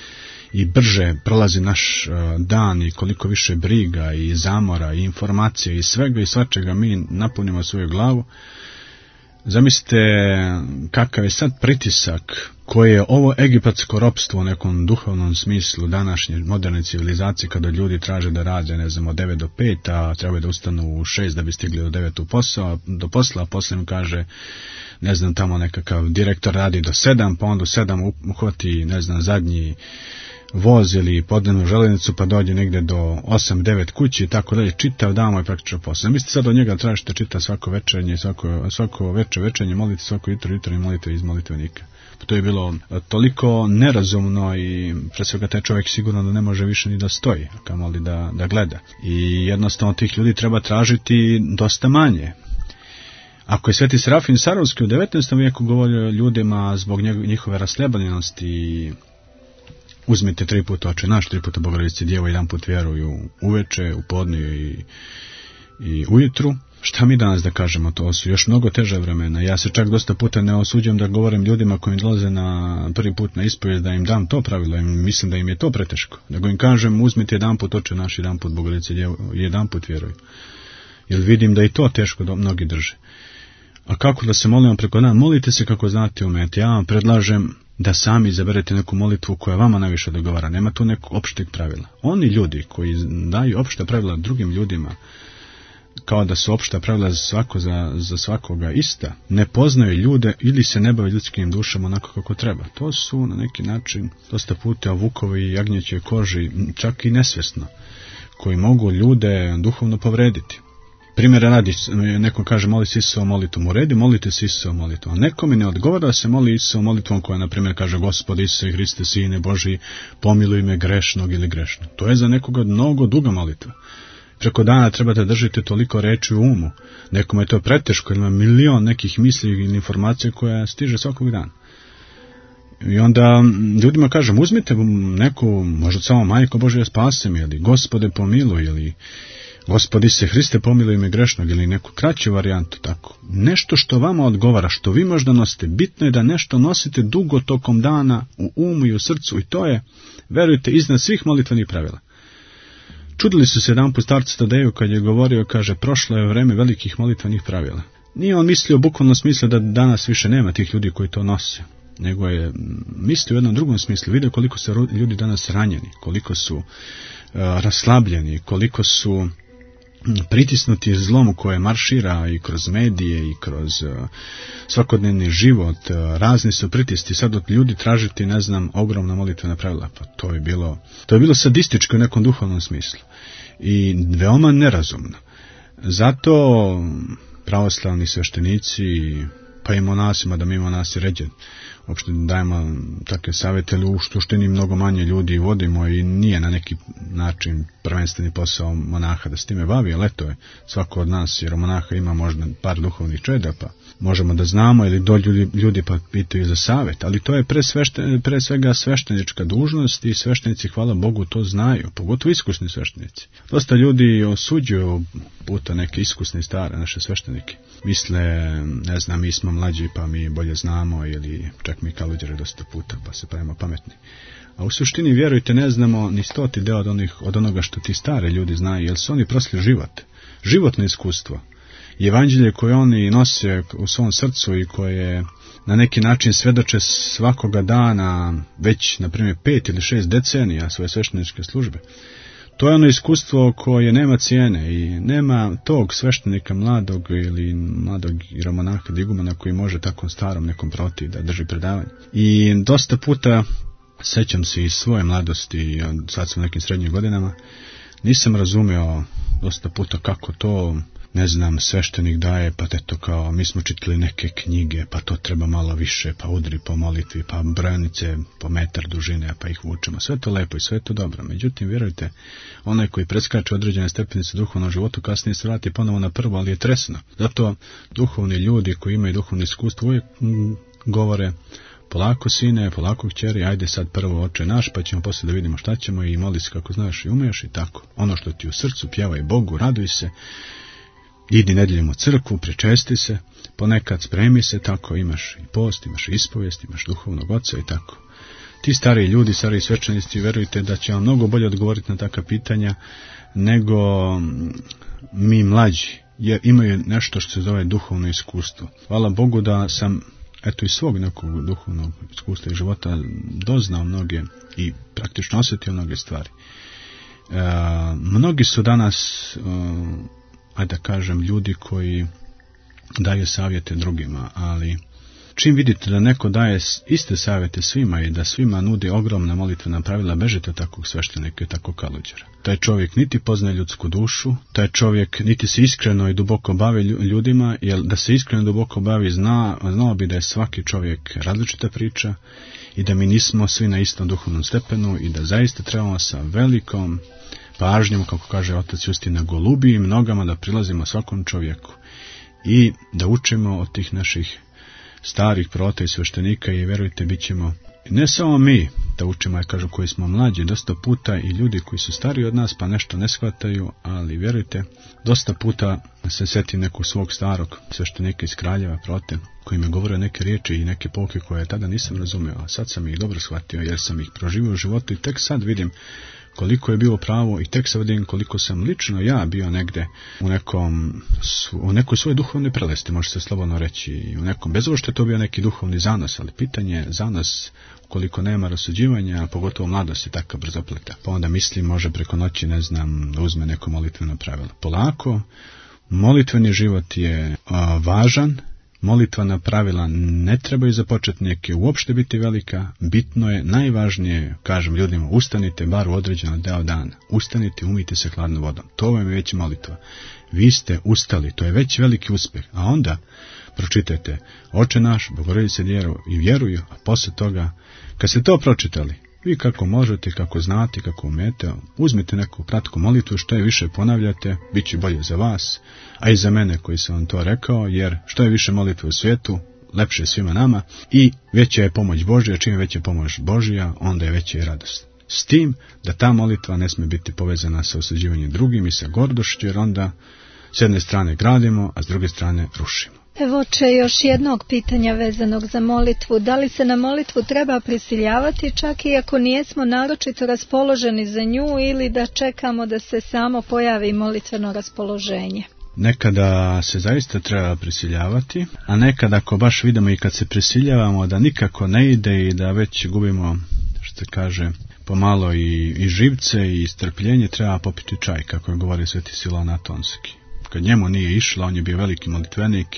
i brže prolazi naš dan i koliko više briga i zamora i informacije i svega i svačega mi napunimo svoju glavu. Zamislite kakav je sad pritisak koje je ovo egipatsko ropstvo u nekom duhovnom smislu današnje moderne civilizacije, kada ljudi traže da rade, ne znam, od 9 do 5, a trebaju da ustanu u 6 da bi stigli do 9 do posla, a poslije im kaže, ne znam, tamo nekakav direktor radi do 7, pa onda u 7 uhvati, ne znam, zadnji voz ili podnevnu železnicu, pa dođe negdje do 8-9 kući i tako dalje, čitav dan je praktično posao. Mislite sad od njega tražite čita svako večernje, svako večernje molite, svako jutro molite iz molitvenika. To je bilo toliko nerazumno i pre svega taj čovjek sigurno da ne može više ni da stoji, a kamoli da gleda. I jednostavno tih ljudi treba tražiti dosta manje. Ako je Sveti Serafim Sarovski u 19. vijeku govorio ljudima zbog njihove raslebanjenosti, uzmite 3 puta Oče naš, 3 puta Bogorodice Djevo, 1 put vjeruju uveče, u podniju i ujutru. Šta mi danas da kažemo, to su još mnogo teže vremena. Ja se čak dosta puta ne osuđujem da govorim ljudima koji dolaze na prvi put na ispovijed da im dam to pravilo, mislim da im je to preteško. Nego im kažem, uzmite 1 put Oče naš, 1 put Bogorodice Djevo, 1 put vjeruju. Jer vidim da i to teško da mnogi drže. A kako da se molimo preko dana? Molite se kako znate umeti. Ja vam predlažem da sami izaberete neku molitvu koja vama najviše odgovara. Nema tu nekog opšteg pravila. Oni ljudi koji daju opšta pravila drugim ljudima, kao da su opšta pravila za svakoga ista, ne poznaju ljude ili se ne bave ljudskim dušama onako kako treba. To su na neki način dosta puta vukovi i jagnjećoj koži, čak i nesvjesno, koji mogu ljude duhovno povrediti. Primjera radi, neko kaže moli se Isusovom molitvom, u redu, molite se Isusovom molitvom. A neko mi ne odgovara da se moli Isusovom molitvom koja, na primjer, kaže Gospode Isuse Hriste, Sine Božji, pomiluj me grešnog ili grešnog. To je za nekoga mnogo duga molitva. Preko dana trebate držati toliko reči u umu. Nekome je to preteško, ima milion nekih misli ili informacija koja stiže svakog dana. I onda ljudima kažem, uzmite neku, možda samo Majko Božja spasi me, ili Gospode pomiluj, ili Gospodi se Hriste pomiluj me grešnog, ili neku kraću varijantu tako. Nešto što vama odgovara, što vi možda nosite. Bitno je da nešto nosite dugo tokom dana u umu i u srcu i to je, verujte, iznad svih molitvenih pravila. Čudili su se jedanput starcu Tadeju kad je govorio, kaže, prošlo je vreme velikih molitvenih pravila. Nije on mislio bukvalno smislu da danas više nema tih ljudi koji to nose, nego je mislio u jednom drugom smislu. Vidio koliko su ljudi danas ranjeni, koliko su raslabljeni, koliko su pritisnuti zlomu koje maršira i kroz medije i kroz svakodnevni život. Razni su pritisci. Sad od ljudi tražiti, ne znam, ogromna molitvena pravila. Pa to je bilo sadističko u nekom duhovnom smislu. I veoma nerazumno. Zato pravoslavni sveštenici, pa i monasima, da mi monasi ređe, uopšte dajemo takve savjete, ali u suštini mnogo manje ljudi vodimo i nije na neki način prvenstveni posao monaha da s time bavi, ali eto je svako od nas, jer monaha ima možda par duhovnih čeda, pa možemo da znamo, ili ljudi pa pitaju za savjet, ali to je pre svega sveštenička dužnost i sveštenici, hvala Bogu, to znaju, pogotovo iskusni sveštenici. Dosta ljudi osuđuju puta neke iskusne stare naše sveštenike. Misle, ne znam, mi smo mlađi pa mi bolje znamo, ili čak mi kaluđere dosta puta pa se pravimo pametni. A u suštini, vjerujte, ne znamo ni 100 deo od onoga što ti stare ljudi znaju, jer su oni prosli životno iskustvo. I evanđelje koje oni nose u svom srcu i koje na neki način svedoče svakoga dana već, na primjer, 5 ili 6 decenija svoje svešteničke službe. To je ono iskustvo koje nema cijene i nema tog sveštenika mladog monaha, igumana koji može takvom starom nekom proti da drži predavanje. I dosta puta, sećam se iz svoje mladosti, sad sam u nekim srednjim godinama, nisam razumio dosta puta kako to, ne znam, sveštenik daje, pa eto kao, mi smo čitali neke knjige, pa to treba malo više, pa udri po molitvi, pa branice po metar dužine, pa ih vučemo. Sve to lepo i sve to dobro. Međutim, vjerujte, onaj koji preskače određene stepenice duhovnog životu, kasnije se vrati ponovo na prvo, ali je tresno. Zato duhovni ljudi koji imaju duhovno iskustvo uvijek govore, polako sine, polako kćeri, ajde sad prvo Oče naš, pa ćemo poslije da vidimo šta ćemo i moli se kako znaš i umiješ i tako. Ono što ti u srcu, pjevaj Bogu, raduj se, idi nedjeljom u crkvu, pričesti se, ponekad spremi se, tako imaš i post, imaš ispovijest, imaš duhovnog oca i tako. Ti stari ljudi, stari svećenici, verujte da će vam mnogo bolje odgovoriti na takva pitanja nego mi mlađi, jer imaju nešto što se zove duhovno iskustvo. Hvala Bogu da sam, eto, iz svog nekog duhovnog iskustva i života doznao mnoge i praktično osjetio mnoge stvari. Mnogi su danas, ajde da kažem, ljudi koji daju savjete drugima, ali čim vidite da neko daje iste savjete svima i da svima nudi ogromna molitvena pravila, bežite od takvog sveštenika i takvog kaluđera. Taj čovjek niti poznaje ljudsku dušu, taj čovjek niti se iskreno i duboko bavi ljudima, jer da se iskreno i duboko bavi znao bi da je svaki čovjek različita priča i da mi nismo svi na istom duhovnom stepenu i da zaista trebamo sa velikom pažnjom, kako kaže otac Justin, na golubijim nogama da prilazimo svakom čovjeku i da učimo od tih naših starih prota i sveštenika i verujte, bit ćemo ne samo mi da učimo, ja kažem, koji smo mlađi, dosta puta i ljudi koji su stariji od nas pa nešto ne shvataju, ali verujte, dosta puta se sjetim nekog svog starog sveštenika iz Kraljeva, prote, koji mi govorio neke riječi i neke pouke koje tada nisam razumio, a sad sam ih dobro shvatio jer sam ih proživio u životu i tek sad vidim koliko je bilo pravo i tek sad vidim koliko sam lično ja bio negde u nekoj svojoj duhovnoj prelesti, može se slobodno reći, u nekom, bez ovo što je to bio neki duhovni zanos, ali pitanje je zanos ukoliko nema rasuđivanja, pogotovo mladost je taka brzopleta, pa onda misli može preko noći, ne znam, da uzme neko molitveno pravilo. Polako, molitveni život je važan, molitvena pravila ne trebaju za početnike uopšte biti velika, bitno je, najvažnije, kažem ljudima, ustanite bar u određenom deo dana, ustanite, umijte se hladnom vodom, to vam je već molitva, vi ste ustali, to je već veliki uspjeh, a onda pročitajte Oče naš, Bogorodice Djevo i vjeruju, a posle toga, kad ste to pročitali, vi kako možete, kako znate, kako umete, uzmite neku kratku molitvu, što je više ponavljate, bit će bolje za vas, a i za mene koji sam vam to rekao, jer što je više molitve u svijetu, lepše svima nama i veća je pomoć Božja, čim je veća pomoć Božja, onda je veća i radost. S tim da ta molitva ne smije biti povezana sa osuđivanjem drugim i sa gordošću, jer onda s jedne strane gradimo, a s druge strane rušimo. Evo oče, još jednog pitanja vezanog za molitvu. Da li se na molitvu treba prisiljavati čak i ako nijesmo naročito raspoloženi za nju ili da čekamo da se samo pojavi molitveno raspoloženje? Nekada se zaista treba prisiljavati, a nekada ako baš vidimo i kad se prisiljavamo da nikako ne ide i da već gubimo, što se kaže, pomalo i živce i strpljenje, treba popiti čaj, kako je govori Sveti Siloan Atonski. Kad njemu nije išlo, on je bio veliki molitvenik,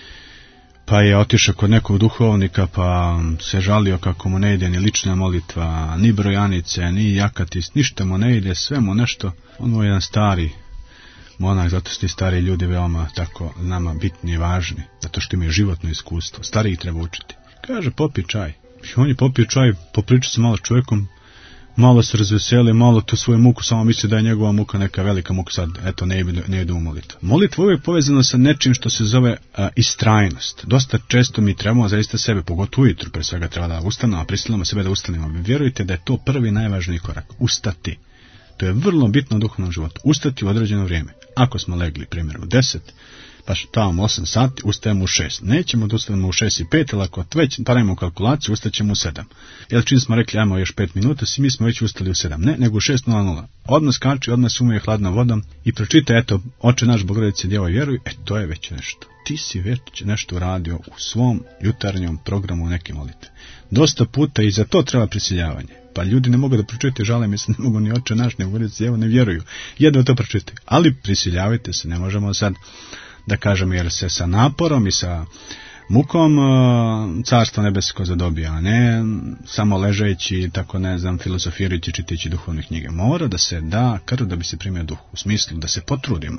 pa je otišao kod nekog duhovnika, pa se žalio kako mu ne ide ni lična molitva, ni brojanice, ni jakatis, ništa mu ne ide, sve mu nešto. On je jedan stari monak, zato su ti stari ljudi veoma tako nama bitni i važni, zato što imaju životno iskustvo. Stariji treba učiti. Kaže, popi čaj. I on je popio čaj, popričao se malo s čovjekom, malo se razveseli, malo tu svoju muku, samo misli da je njegova muka neka velika muka, sad, eto, ne ide u molitvu. Molitva je uvijek povezana sa nečim što se zove istrajnost. Dosta često mi trebamo zaista sebe, pogotovo ujutru, pre svega treba da ustanemo, prisilimo sebe da ustanemo. Vjerujte da je to prvi najvažniji korak, ustati. To je vrlo bitno u duhovnom životu, ustati u određeno vrijeme. Ako smo legli, primjer, u 10, pa tamo 8 sati, ustajemo u 6. Nećemo da ustanemo u 6 i 5, ali ako već pravimo kalkulaciju, ustaćemo u 7. Jer čim smo rekli, ajmo još 5 minuta, mi smo već ustali u 7. Ne, nego u 6:00. Odmah skači, odmah se umije hladnom vodom i pročitaj, eto, Oče naš, Bogorodice Djevo, vjeruj, to je već nešto. Ti si već nešto uradio u svom jutarnjem programu neke molitve. Dosta puta i za to treba prisiljavanje. Pa ljudi ne mogu da pročitaju, žale mi se, ne mogu ni Oče naš, ni Bogorodice Djevo, ne vjeruju. Jedno to pročitaju. Ali prisiljavajte se, ne možemo sad da kažemo, jer se sa naporom i sa mukom carstvo nebesko zadobija, a ne samo ležeći, tako ne znam, filozofirajući, čitajući duhovne knjige. Mora da se da krv da bi se primio duh, u smislu da se potrudimo.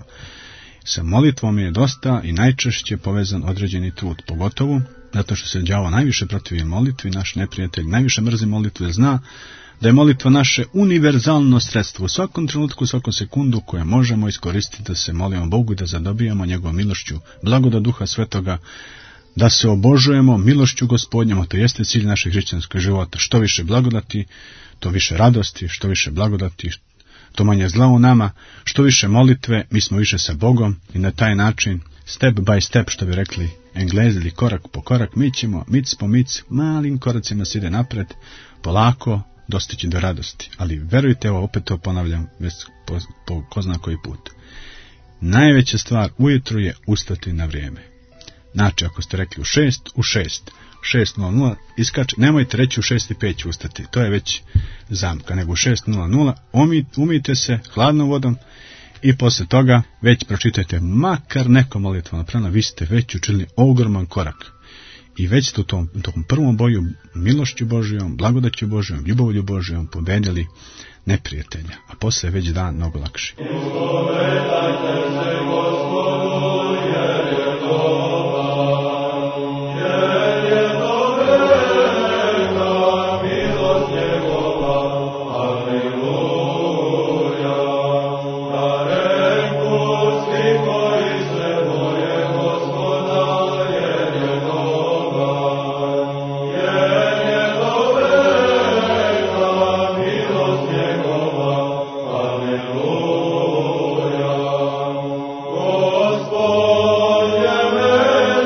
Sa molitvom je dosta i najčešće povezan određeni trud, pogotovo zato što se đavo najviše protivi molitvi, naš neprijatelj najviše mrzi molitvu, jer zna da je molitva naše univerzalno sredstvo u svakom trenutku, u svakom sekundu koje možemo iskoristiti da se molimo Bogu i da zadobijemo njegovom milošću, blagodat Duha Svetoga, da se obožujemo milošću Gospodnjom, to jeste cilj našeg hrišćanskog života. Što više blagodati, to više radosti, što više blagodati, to manje zla u nama, što više molitve, mi smo više sa Bogom i na taj način, step by step, što bi rekli Englezi, ili korak po korak, mi ćemo mic po mic, malim koracima se ide napred, polako dostići do radosti. Ali verujte, evo opet to ponavljam već po ko zna koji put. Najveća stvar ujutru je ustati na vrijeme. Znači, ako ste rekli u 6:00 iskače, nemojte reći u 6:05 ću ustati, to je već zamka, nego u 6:00 umijte se hladnom vodom i poslije toga već pročitajte makar neko molitveno prano, vi ste već učinili ogroman korak. I već ste u tom prvom boju milošću Božjom, blagodaću Božjom, ljubavlju Božjom pobedili neprijatelja, a poslije već dan mnogo lakši. Gospod je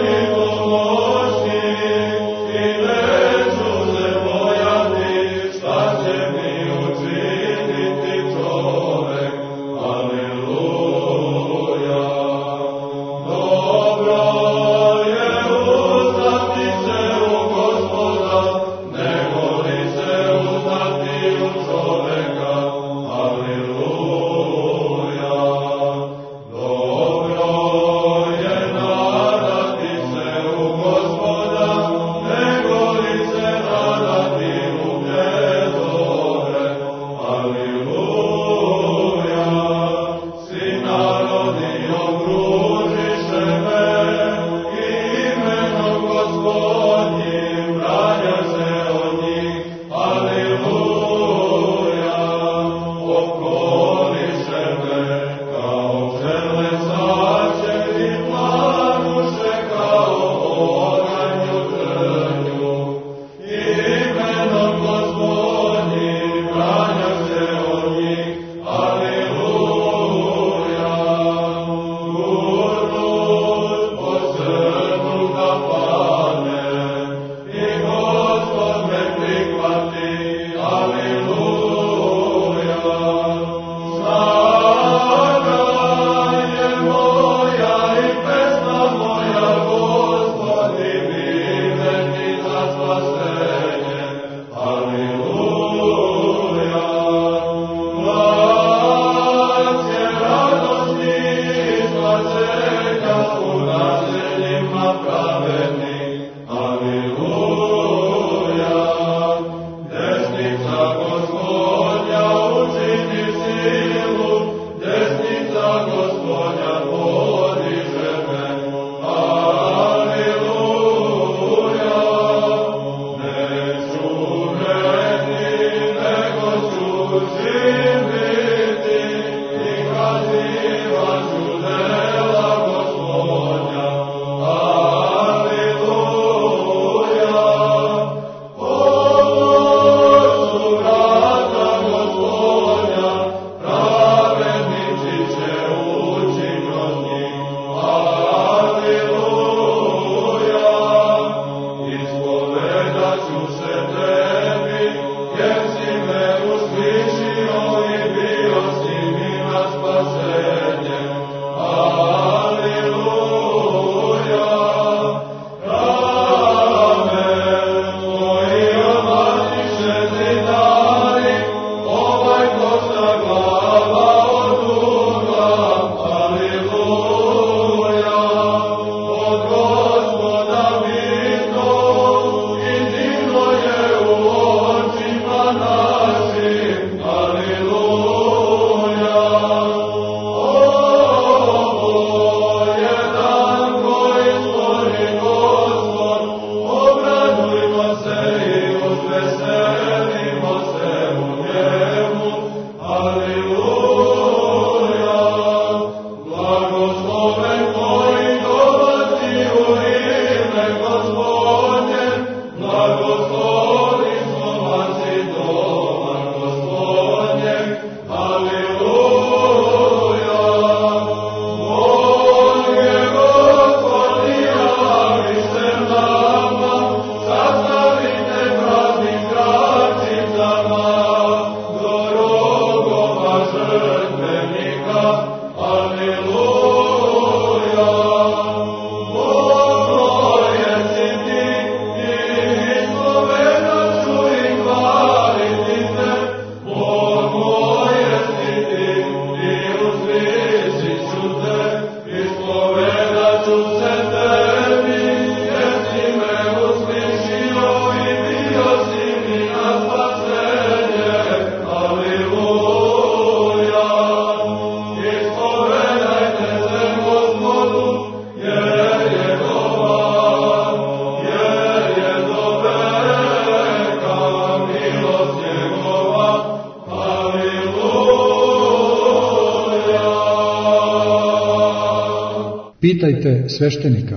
Pitajte sveštenika.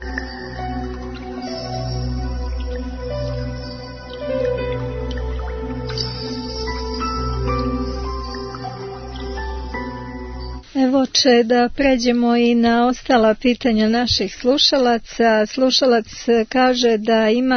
Evo oče, da pređemo i na ostala pitanja naših slušalaca. Slušalac kaže da ima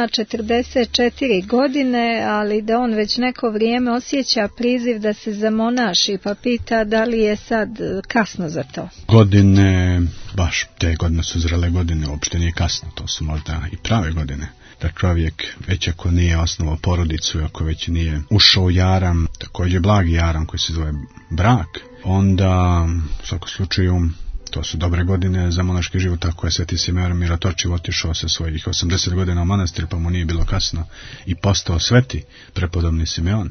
44 godine, ali da on već neko vrijeme osjeća priziv da se zamonaši, pa pita da li je sad kasno za to. Godine, baš te godine su zrele godine, uopšte nije kasno, to su možda i prave godine. Da čovjek, već ako nije osnovao porodicu, ako već nije ušao u jaram, također blagi jaram koji se zove brak, onda u svakom slučaju to su dobre godine za monaški život. Tako je Sveti Simeon Mirotočiv otišao sa svojih 80 godina u manastir, pa mu nije bilo kasno i postao sveti prepodobni Simeon.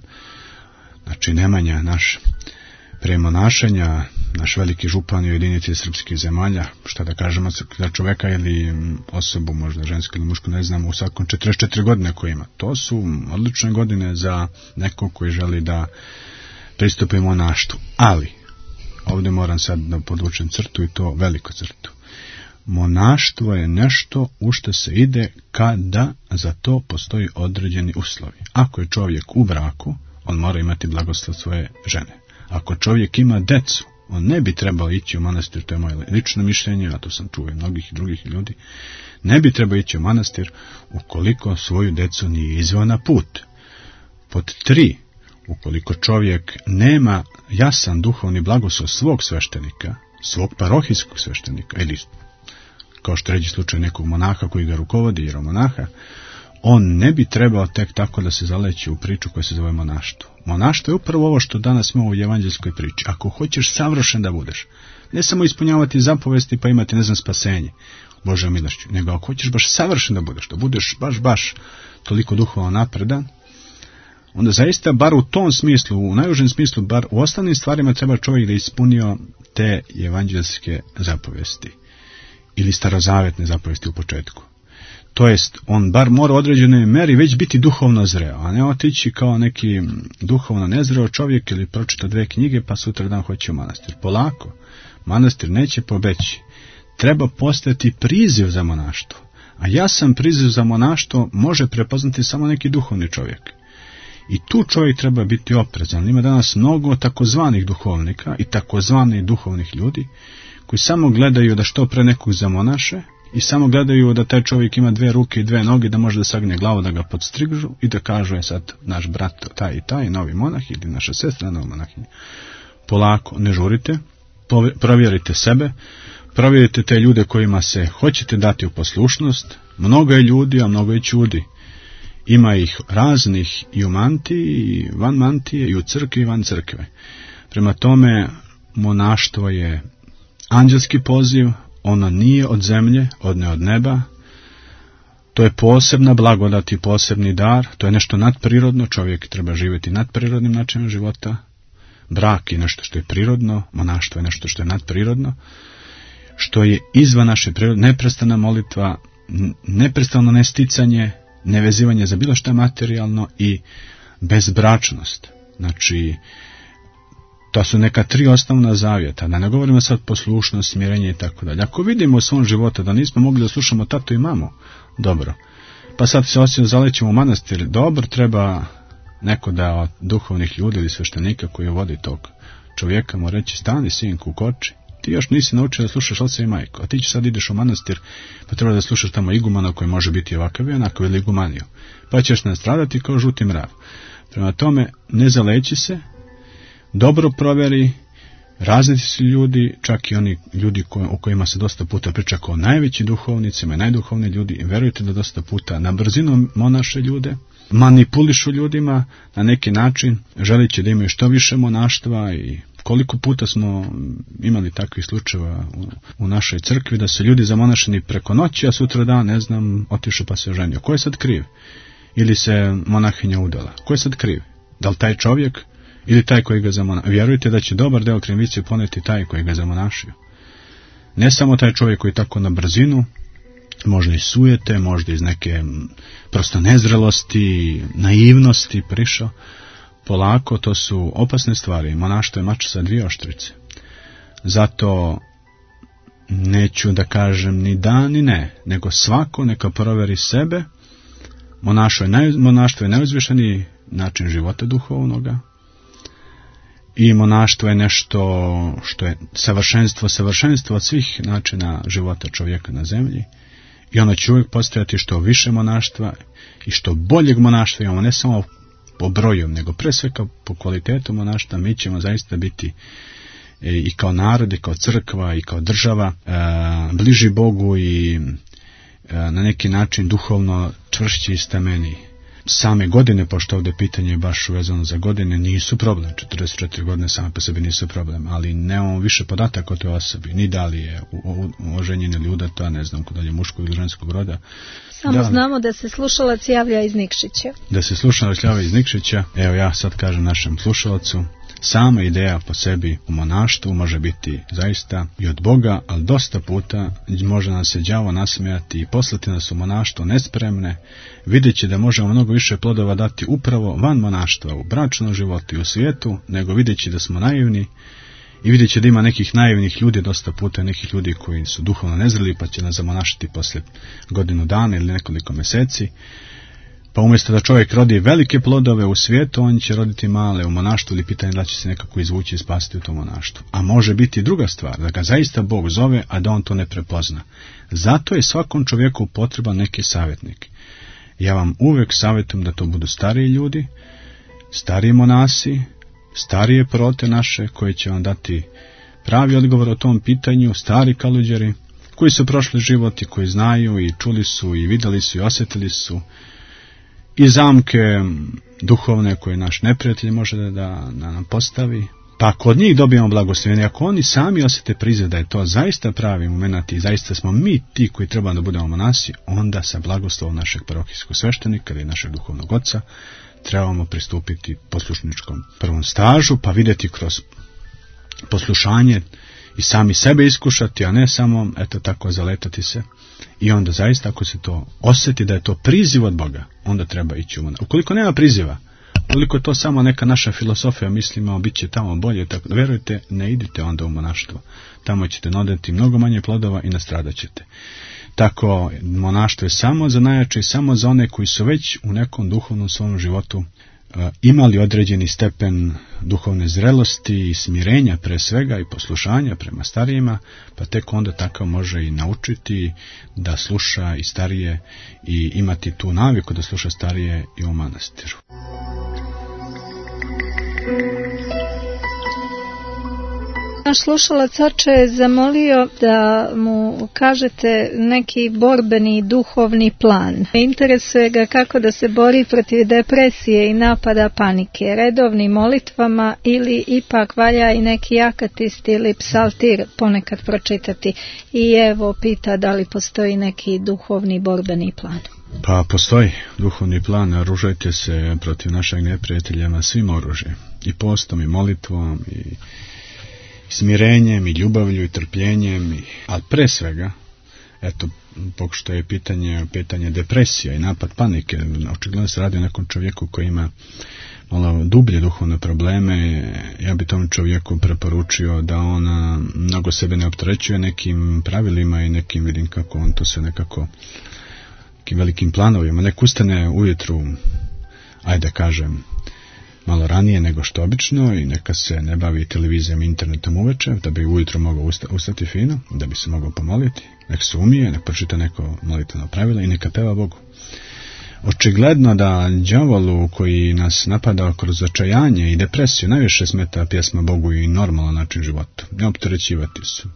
Znači Nemanja, naš premonašenja, naš veliki župan u jedinici srpskih zemalja, šta da kažemo za čoveka ili osobu, možda žensku ili mušku, ne znam, u svakom 44 godine koji ima. To su odlične godine za nekog koji želi da pristupi monaštvu. Ali, ovdje moram sad da podvučem crtu i to veliku crtu. Monaštvo je nešto u što se ide kada za to postoji određeni uslovi. Ako je čovjek u braku, on mora imati blagoslov svoje žene. Ako čovjek ima decu, on ne bi trebao ići u manastir, to je moje lično mišljenje, a to sam čuo i mnogih drugih ljudi, ne bi trebao ići u manastir ukoliko svoju decu nije izveo na put. Pod 3, ukoliko čovjek nema jasan duhovni blagoslov svog sveštenika, svog parohijskog sveštenika, ili kao što reći slučaj nekog monaha koji ga rukovodi, jer monaha, on ne bi trebao tek tako da se zaleći u priču koja se zove monaštvo. Monaštvo je upravo ovo što danas imamo u evanđelskoj priči. Ako hoćeš savršen da budeš, ne samo ispunjavati zapovesti pa imati, spasenje Božja milošću, nego ako hoćeš baš savršen da budeš baš toliko duhovno napredan, onda zaista bar u tom smislu, u najužem smislu, bar u osnovnim stvarima treba čovjek da ispunio te evanđelske zapovesti ili starozavetne zapovesti u početku. To jest, on bar mora u određenoj meri već biti duhovno zreo, a ne otići kao neki duhovno nezreo čovjek ili pročita 2 knjige pa sutra dan hoće u manastir. Polako, manastir neće pobeći. Treba postati priziv za monaštvo. A jasan priziv za monaštvo može prepoznati samo neki duhovni čovjek. I tu čovjek treba biti oprezan. Ima danas mnogo takozvanih duhovnika i takozvanih duhovnih ljudi koji samo gledaju da što pre nekog zamonaše i samo gledaju da taj čovjek ima 2 ruke i 2 noge, da može da sagne glavu, da ga podstrižu i da kažu je sad naš brat taj i taj, novi monah ili naša sestra nova monahinja. Polako, ne žurite, provjerite sebe, provjerite te ljude kojima se hoćete dati u poslušnost. Mnogo je ljudi, a mnogo je čudi. Ima ih raznih i u mantiji, i van mantije, i u crkvi, i van crkve. Prema tome, monaštvo je anđelski poziv, ono nije od zemlje, ne od neba. To je posebna blagodat i posebni dar, to je nešto nadprirodno, čovjek treba živjeti nadprirodnim načinom života. Brak je nešto što je prirodno, monaštvo je nešto što je nadprirodno, što je izvan naše prirode, neprestana molitva, neprestano nesticanje, nevezivanje za bilo što materijalno i bezbračnost. Znači, to su neka 3 osnovna zavjeta, da ne govorimo sad poslušnost, smirenje i tako dalje. Ako vidimo u svom životu da nismo mogli da slušamo tatu i mamu, dobro, pa sad se zalećemo u manastir, dobro, treba neko da od duhovnih ljudi ili sveštenika koji vodi tog čovjeka mu reći, stani sinku, koči, ti još nisi naučio da slušaš oca i majku, a ti će sad ideš u manastir, pa treba da slušaš tamo igumana koji može biti ovakav i onakav ili igumaniju, pa ćeš nastradati kao žuti mrav. Prema tome, ne zaleći se, dobro provjeri, razni su ljudi, čak i oni ljudi o kojima se dosta puta priča kao najveći duhovnicima i najduhovni ljudi, i verujte da dosta puta na brzinu monaše ljude, manipulišu ljudima na neki način, želeći da imaju što više monaštva. I koliko puta smo imali takvih slučajeva u našoj crkvi da se ljudi zamonašeni preko noći, a sutra dan, otišao pa se oženio. Ko je sad kriv? Ili se monahinja udala? Ko je sad kriv? Da li taj čovjek ili taj koji ga zamonašio? Vjerujte da će dobar deo krivice poneti taj koji ga zamonašio. Ne samo taj čovjek koji tako na brzinu, možda iz sujete, možda iz neke prosto nezrelosti, naivnosti prišao. Polako, to su opasne stvari. Monaštvo je mač sa 2 oštrice. Zato neću da kažem ni da ni ne, nego svako neka proveri sebe. Monaštvo je najuzvišeniji način života duhovnoga i monaštvo je nešto što je savršenstvo od svih načina života čovjeka na zemlji i ono će uvijek postojati što više monaštva i što boljeg monaštva imamo, ne samo po broju, nego pre svega po kvalitetu monaštva. Mi ćemo zaista biti i kao narod, i kao crkva, i kao država bliži Bogu i na neki način duhovno čvršći i stameni. Same godine, pošto ovdje pitanje je baš uvezano za godine, nisu problem. 44 godine same po sebi nisu problem, ali nemamo više podataka o toj osobi, ni da li je oženjen ili udata, ne znam kod je muškog ili ženskog roda. Samo znamo da se slušalac javlja iz Nikšića. Da se slušalac javlja iz Nikšića, evo ja sad kažem našem slušalcu, sama ideja po sebi u monaštvu može biti zaista i od Boga, ali dosta puta može nas se đavo nasmijati i poslati nas u monaštvo nespremne, videći da možemo mnogo više plodova dati upravo van monaštva, u bračnom životu i u svijetu, nego videći da smo naivni i videći da ima nekih naivnih ljudi, dosta puta nekih ljudi koji su duhovno nezreli pa će nas zamonašiti poslije godinu dana ili nekoliko mjeseci. Pa umjesto da čovjek rodi velike plodove u svijetu, on će roditi male u monaštvu ili pitanje da će se nekako izvući i spasiti u tom monaštvu. A može biti druga stvar, da ga zaista Bog zove, a da on to ne prepozna. Zato je svakom čovjeku potreban neki savjetnik. Ja vam uvijek savjetujem da to budu stariji ljudi, stariji monasi, starije prote naše, koji će vam dati pravi odgovor o tom pitanju, stari kaluđeri, koji su prošli život i koji znaju i čuli su i vidjeli su i osjetili su i zamke duhovne koje naš neprijatelj može da nam postavi. Pa kod njih dobijemo blagoslovljenje. Ako oni sami osjete prize da je to zaista pravi moment i zaista smo mi ti koji treba da budemo monasi, onda sa blagoslovom našeg parohijskog sveštenika ili našeg duhovnog oca trebamo pristupiti poslušničkom prvom stažu, pa vidjeti kroz poslušanje i sami sebe iskušati, a ne samo eto tako zaletati se. I onda zaista ako se to osjeti da je to priziv od Boga, onda treba ići u monaštvo. Ukoliko nema priziva, ukoliko je to samo neka naša filosofija, mislimo bit će tamo bolje, tako, vjerujte, ne idite onda u monaštvo. Tamo ćete nodati mnogo manje plodova i nastradat ćete. Tako, monaštvo je samo za najjače i samo za one koji su već u nekom duhovnom svom životu imali određeni stepen duhovne zrelosti i smirenja pre svega i poslušanja prema starijima, pa tek onda takav može i naučiti da sluša i starije i imati tu naviku da sluša starije i u manastiru. Naš slušalac oče je zamolio da mu kažete neki borbeni duhovni plan. Interesuje ga kako da se bori protiv depresije i napada panike, redovnim molitvama ili ipak valja i neki akatist ili psaltir ponekad pročitati. I evo pita da li postoji neki duhovni borbeni plan. Pa postoji duhovni plan, naoružajte se protiv našeg neprijatelja svim oružjem, i postom i molitvom i smirenjem i ljubavlju i trpljenjem, ali pre svega, eto, pošto je pitanje depresija i napad panike, očigledno se radi o nekom čovjeku koji ima malo dublje duhovne probleme, ja bi tom čovjeku preporučio da on mnogo sebe ne opterećuje nekim pravilima i nekim, vidim kako on to sve nekako, nekim velikim planovima, nek ustane ujutru, ajde kažem, malo ranije nego što obično i neka se ne bavi televizijom i internetom uveče, da bi ujutro mogao ustati fino, da bi se mogao pomoliti, nek se umije, nek pročita neko molitveno pravilo i neka peva Bogu. Očigledno da đavolu koji nas napada kroz očajanje i depresiju najviše smeta pjesma Bogu i normalan način života. Ne opterećivati se.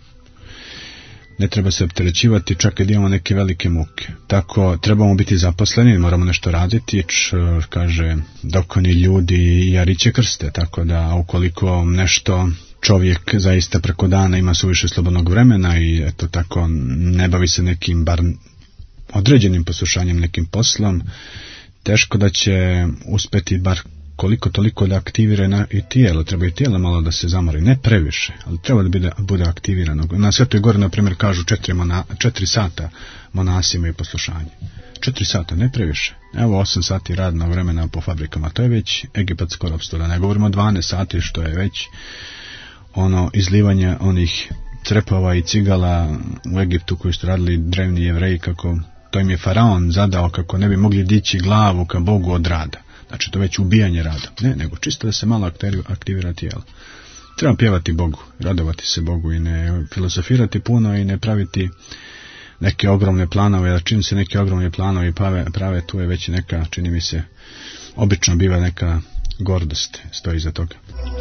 Ne treba se opterećivati čak i da imamo neke velike muke. Tako trebamo biti zaposleni, moramo nešto raditi, kaže dokoni ljudi jariće krste, tako da ukoliko nešto čovjek zaista preko dana ima suviše slobodnog vremena i eto tako ne bavi se nekim bar određenim poslušanjem, nekim poslom, teško da će uspjeti bar koliko toliko da aktivira i tijelo, treba i tijelo malo da se zamori, ne previše, ali treba da bude aktivirano. Na Svetoj Gori, na primjer, kažu 4 sata monasi imaju poslušanje. 4 sata, ne previše. Evo 8 sati radnog vremena po fabrikama, to je već egipatsko ropstvo, da ne govorimo 12 sati, što je već ono izlivanje onih crepova i cigala u Egiptu koji su radili drevni Jevreji, kako to im je faraon zadao kako ne bi mogli dići glavu ka Bogu od rada. Znači to već ubijanje rada. Ne, nego čisto da se malo aktivira tijelo. Treba pjevati Bogu, radovati se Bogu i ne filozofirati puno i ne praviti neke ogromne planove, jer čim se neke ogromne planovi prave, tu je već neka, čini mi se, obično biva neka gordost stoji iza toga.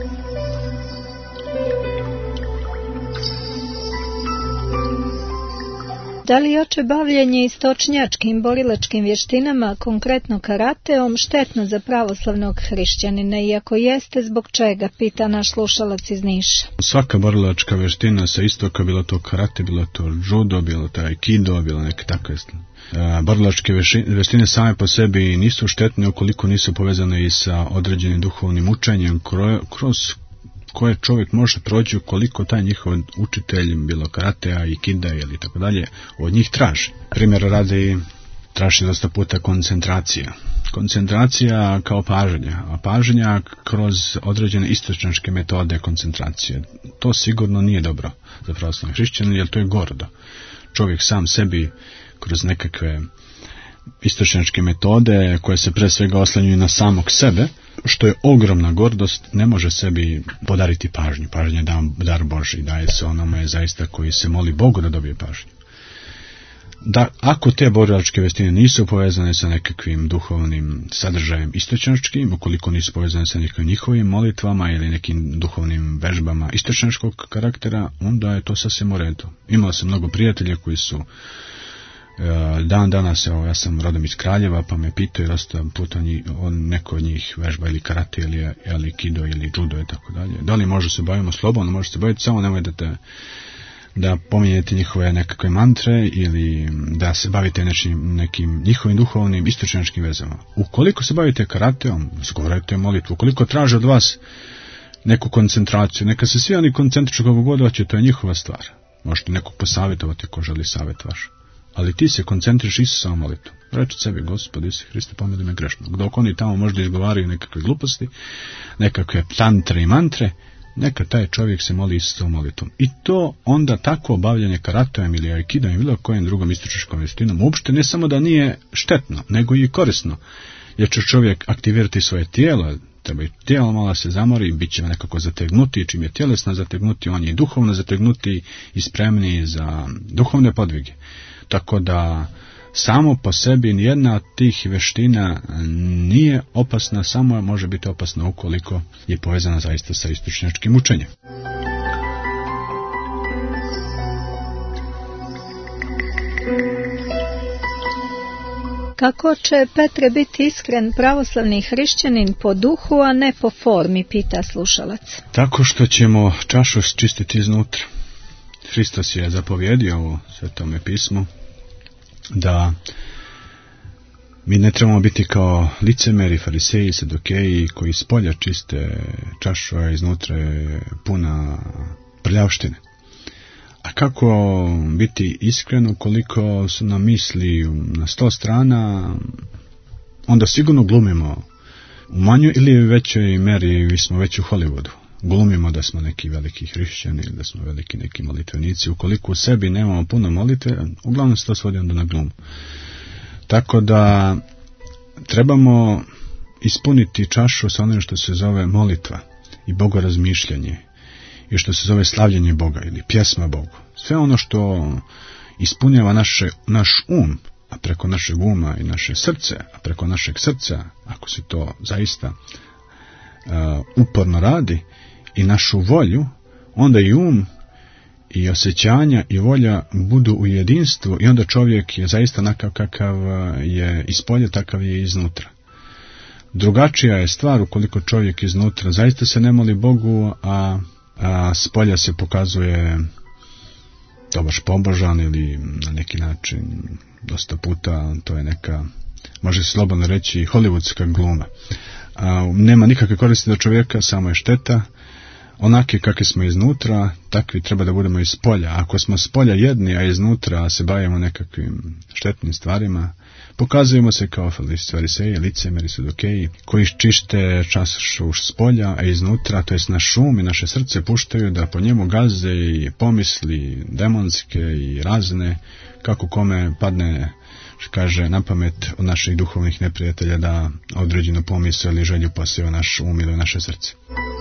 Da li je oče bavljenje istočnjačkim borilačkim vještinama, konkretno karateom, štetno za pravoslavnog hrišćanina, i ako jeste, zbog čega, pita naš slušalac iz Niša. Svaka borilačka vještina sa istoka, bilo to karate, bilo to judo, bilo to aikido, bilo neke takve. Borilačke vještine same po sebi nisu štetne ukoliko nisu povezane i sa određenim duhovnim učenjem kroz koje čovjek može proći ukoliko taj njihov učitelj, bilo karatea i kida ili tako dalje, od njih traži. Primjer radi, traži dosta puta koncentracija. Koncentracija kao paženja, a paženja kroz određene istočnjačke metode koncentracije. To sigurno nije dobro za pravoslavne hrišćane, jer to je gordo. Čovjek sam sebi kroz nekakve istočnjačke metode koje se pre svega oslanjuju na samog sebe, što je ogromna gordost, ne može sebi podariti pažnju. Pažnja je dar Božji, daje se onome zaista koji se moli Bogu da dobije pažnju. Da, ako te borilačke vještine nisu povezane sa nekakvim duhovnim sadržajem istočnjačkim, ukoliko nisu povezane sa nekakvim njihovim molitvama ili nekim duhovnim vežbama istočnjačkog karaktera, onda je to sasvim u redu. Imao sam mnogo prijatelja koji su danas, ja sam rodom iz Kraljeva, pa me pitaju dosta puta neko od njih vežba ili karate ili kido ili judo i tako dalje. Da li može se bavimo slobodno, može se baviti, samo nemoj da pominjete njihove nekakve mantre ili da se bavite nekim njihovim duhovnim istočnjačkim vezama. Ukoliko se bavite karateom, izgovorite molitvu, ukoliko traže od vas neku koncentraciju, neka se svi oni koncentriču kako god hoće, to je njihova stvar. Možete nekog posavjetovati ko želi savjet vaš. Ali ti se koncentriš Isusovom molitvom. Reči sebi, Gospod Isuse Hriste, pomili me grešnog. Dok oni tamo možda izgovaraju nekakve gluposti, nekakve tantre i mantre, neka taj čovjek se moli Isusovom molitvom. I to onda tako obavljanje karateom ili aikidom ili bilo kojim drugom istočnjačkom vještinom uopšte ne samo da nije štetno, nego i korisno. Jer će čovjek aktivirati svoje tijelo, treba i tijelo malo se zamori, bit će nekako zategnuti, čim je tjelesno zategnuti, on je i duhovno zategnuti i spremni za duhovne podvige. Tako da samo po sebi nijedna od tih vještina nije opasna, samo može biti opasna ukoliko je povezana zaista sa istočnjačkim učenjem. Kako će, Petre, biti iskren pravoslavni hrišćanin po duhu, a ne po formi, pita slušalac. Tako što ćemo čašu čistiti iznutra. Hristos je zapovjedio u Svetome pismu da mi ne trebamo biti kao licemeri, fariseji, sadukeji koji s polja čiste čašu, a iznutra je puna prljavštine. A kako biti iskren ukoliko su nam misli na 100 strana, onda sigurno glumimo u manjoj ili većoj meri, mi smo već u Hollywoodu. Glumimo da smo neki veliki hrišćani ili da smo veliki neki molitvenici. Ukoliko u sebi nemamo puno molitve, uglavnom se to svodi onda na glum. Tako da trebamo ispuniti čašu sa onim što se zove molitva i bogorazmišljanje i što se zove slavljenje Boga ili pjesma Bogu. Sve ono što ispunjava naš um, a preko našeg uma i naše srce, a preko našeg srca, ako se to zaista uporno radi, i našu volju, onda i um i osjećanja i volja budu u jedinstvu i onda čovjek je zaista onakav kakav je ispolje, takav je iznutra. Drugačija je stvar ukoliko čovjek iznutra zaista se ne moli Bogu, a spolja se pokazuje dobaš pobožan ili na neki način dosta puta to je neka, može se slobodno reći, hollywoodska gluma. Nema nikakve koristi do čovjeka, samo je šteta. Onaki kakvi smo iznutra, takvi treba da budemo iz polja. Ako smo s polja jedni, a iznutra se bavimo nekakvim štetnim stvarima, Pokazujemo se kao fariseji, licemeri, sadukeji, koji čište čašu s polja, a iznutra, to jest naš um i naše srce puštaju da po njemu gaze i pomisli demonske i razne, kako kome padne, kaže, na pamet od naših duhovnih neprijatelja da određenu pomisao ili želju posije naš um ili naše srce.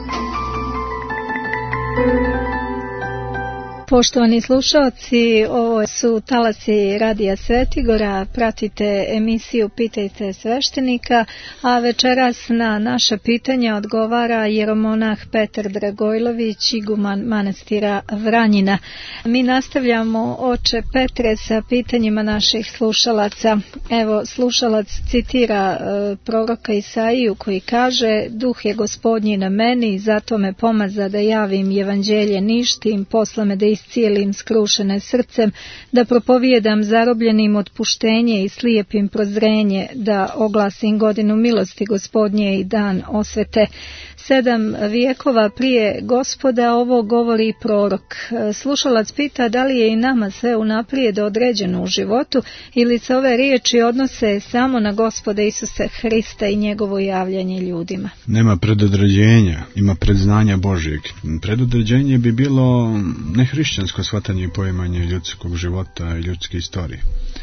Poštovani slušalci, ovo su talasi Radija Svetigora, pratite emisiju Pitajte sveštenika, a večeras na naše pitanja odgovara jeromonah Petar Dragojlović, iguman manastira Vranjina. Mi nastavljamo, oče Petre, sa pitanjima naših slušalaca. Evo, slušalac citira proroka Isaiju koji kaže: Duh je Gospodnji na meni, zato me pomaza da javim evanđelje ništim, posla me da iscijelim skrušene srcem, da propovijedam zarobljenim otpuštenje i slijepim prozrenje, da oglasim godinu milosti Gospodnje i dan osvete. 7 vijekova prije Gospoda ovo govori prorok. Slušalac pita da li je i nama sve unaprijed određeno u životu ili se ove riječi odnose samo na Gospoda Isuse Hrista i njegovo javljanje ljudima. Nema predodređenja, ima predznanja Božijeg. Predodređenje bi bilo nehrišćansko shvatanje i poimanje ljudskog života i ljudske istorije.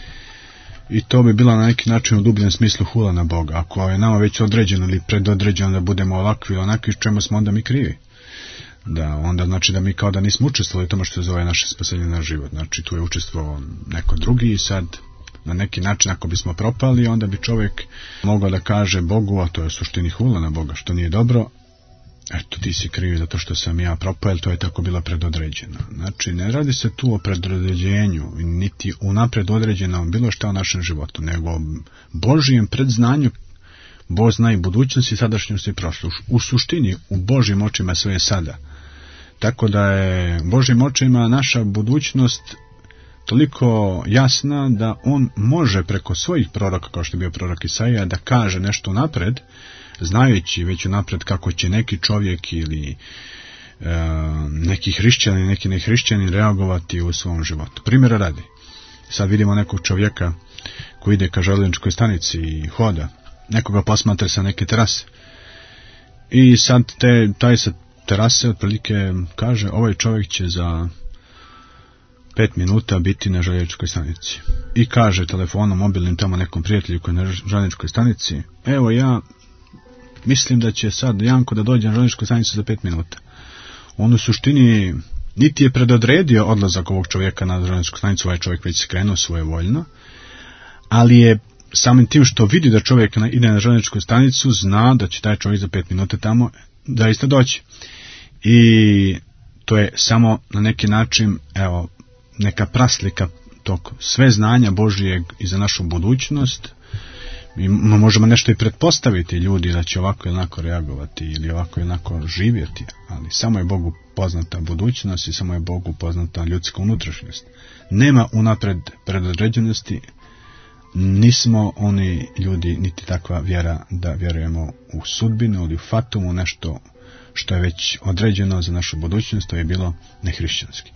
I to bi bila na neki način u dubljem smislu hula na Boga. Ako je nama već određeno ili predodređeno da budemo ovakvi ili onakvi, čemu smo onda mi krivi? Da, onda znači da mi kao da nismo učestvovali u tome što zove naše spasenje na život. Znači tu je učestvovao neko drugi i sad na neki način ako bismo propali, onda bi čovjek mogao da kaže Bogu, a to je u suštini hula na Boga, što nije dobro. Eto, ti si krivi zato što sam ja propao, jer to je tako bilo predodređeno. Znači, ne radi se tu o predodređenju, niti unapred određeno bilo šta u našem životu, nego Božijem predznanju. Bog zna i budućnost i sadašnjost i prošlost. U suštini, u Božjim očima sve je sada. Tako da je Božjim očima naša budućnost toliko jasna da on može preko svojih proroka, kao što je bio prorok Isaija, da kaže nešto napred, znajući već unapred kako će neki čovjek ili neki hrišćanin, neki nehrišćanin reagovati u svom životu. Primjera radi. Sad vidimo nekog čovjeka koji ide ka željezničkoj stanici i hoda. Nekoga posmatra sa neke terase. I sad taj sa terase otprilike kaže, ovaj čovjek će za 5 minuta biti na željezničkoj stanici. I kaže telefonom mobilnim tamo nekom prijatelju koji je na željezničkoj stanici, evo ja mislim da će sad Janko da dođe na željezničku stanicu za 5 minuta. On u suštini niti je predodredio odlazak ovog čovjeka na željezničku stanicu, ovaj čovjek već skrenuo svojevoljno, ali je samim tim što vidi da čovjek ide na željezničku stanicu, zna da će taj čovjek za 5 minuta tamo zaista doći. I to je samo na neki način, evo, neka praslika tog sve znanja Božijeg i za našu budućnost. Mi možemo nešto i pretpostaviti ljudi da će ovako ili onako reagovati ili ovako ili onako živjeti, ali samo je Bogu poznata budućnost i samo je Bogu poznata ljudska unutrašnjost. Nema unapred predodređenosti, nismo oni ljudi niti takva vjera da vjerujemo u sudbinu ili u fatumu, nešto što je već određeno za našu budućnost, to je bilo nehrišćanski.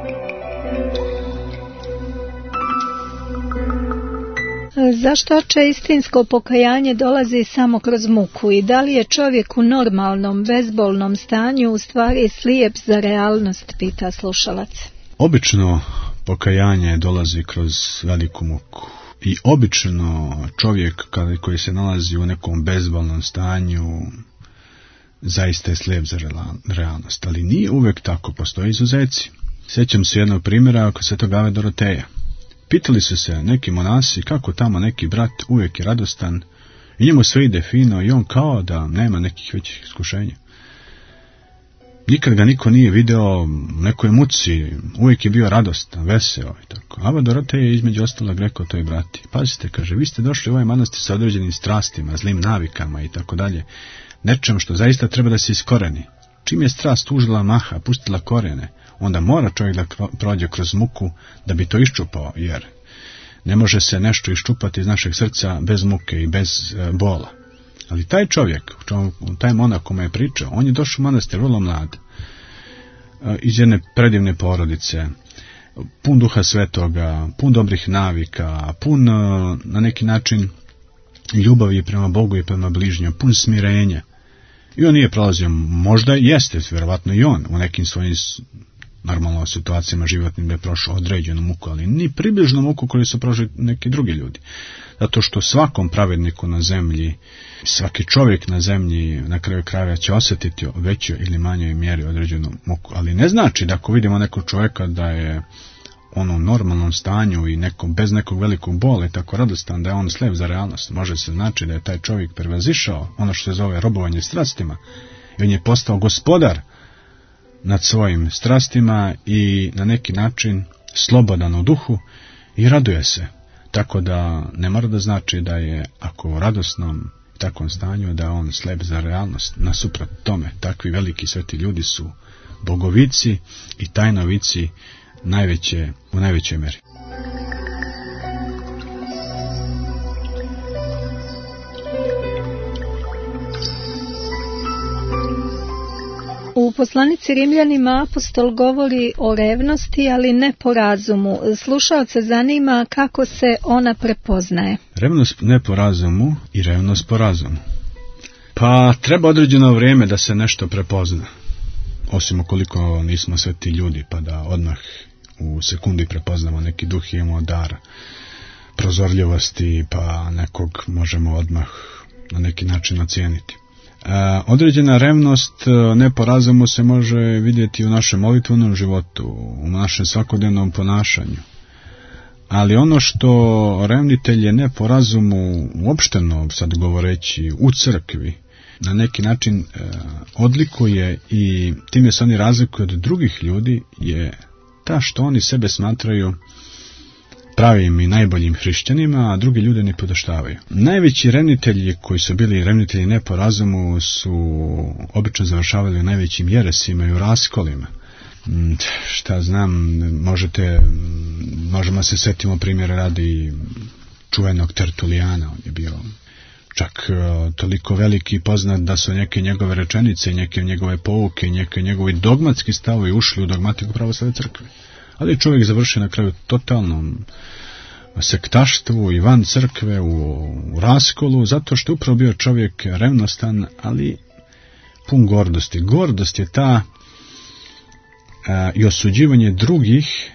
Zašto oče istinsko pokajanje dolazi samo kroz muku i da li je čovjek u normalnom, bezbolnom stanju u stvari slijep za realnost, pita slušalac. Obično pokajanje dolazi kroz veliku muku i obično čovjek koji se nalazi u nekom bezbolnom stanju zaista je slijep za realnost, ali nije uvijek tako, postoje izuzeci. Sjećam se jednog primjera oko Svetog Ave Doroteja. Pitali su se neki monasi kako tamo neki brat uvijek je radostan i njemu sve ide fino i on kao da nema nekih većih iskušenja. Nikad ga niko nije video u nekoj muci, uvijek je bio radostan, veseo i tako. Ava Dorotej je između ostalog rekao toj brati, pazite, kaže, vi ste došli u ovaj manastir sa određenim strastima, zlim navikama i tako dalje, nečem što zaista treba da se iskoreni. Čim je strast užila maha, pustila korijene, onda mora čovjek da prođe kroz muku da bi to iščupao, jer ne može se nešto iščupati iz našeg srca bez muke i bez bola. Ali taj čovjek, taj monak kome je pričao, on je došao u manastir vrlo mlad, iz jedne predivne porodice, pun Duha Svetoga, pun dobrih navika, pun na neki način ljubavi prema Bogu i prema bližnjom, pun smirenja. I on nije prolazio, možda jeste, vjerovatno i on u nekim svojim normalno situacijama životnim da je prošao određenu muku, ali ni približno muku koju su prošli neki drugi ljudi. Zato što svakom pravedniku na zemlji, svaki čovjek na zemlji na kraju krajeva će osjetiti većoj ili manjoj mjeri određenu muku. Ali ne znači da ako vidimo nekog čovjeka da je on u normalnom stanju i bez nekog velikog bola i tako radostan, da je on slep za realnost. Može se znači da je taj čovjek prevazišao ono što se zove robovanje strastima i on je postao gospodar nad svojim strastima i na neki način slobodan u duhu i raduje se. Tako da ne mora da znači da je, ako u radosnom i takvom stanju, da je on slep za realnost. Nasuprot tome, takvi veliki sveti ljudi su bogovici i tajnovici u najvećoj meri. U poslanici Rimljanima apostol govori o revnosti, ali ne po razumu. Slušaoce zanima kako se ona prepoznaje. Revnost ne po razumu i revnost po razumu. Pa treba određeno vrijeme da se nešto prepozna. Osim ukoliko nismo sveti ljudi, pa da odmah u sekundi prepoznamo neki duh i imamo dar prozorljivosti, pa nekog možemo odmah na neki način ocijeniti. Određena revnost ne po razumu se može vidjeti u našem molitvenom životu, u našem svakodnevnom ponašanju. Ali ono što revnitelj je ne po razumu uopšteno, sad govoreći u crkvi, na neki način odlikuje i time se oni razlikuju od drugih ljudi, je ta što oni sebe smatraju pravim i najboljim hrišćanima, a drugi ljude ne podoštavaju. Najveći revnitelji koji su bili revnitelji ne po razumu su obično završavali u najvećim jeresima i u raskolima. Šta znam, možemo se setimo primjera radi čuvenog Tertulijana. On je bio čak toliko veliki i poznat da su neke njegove rečenice, neke njegove pouke, neke njegovi dogmatski stavovi ušli u dogmatiku pravoslavne crkve. Ali čovjek završio na kraju totalnom sektaštvu i van crkve u raskolu, zato što je upravo bio čovjek revnostan, ali pun gordosti. Gordost je ta i osuđivanje drugih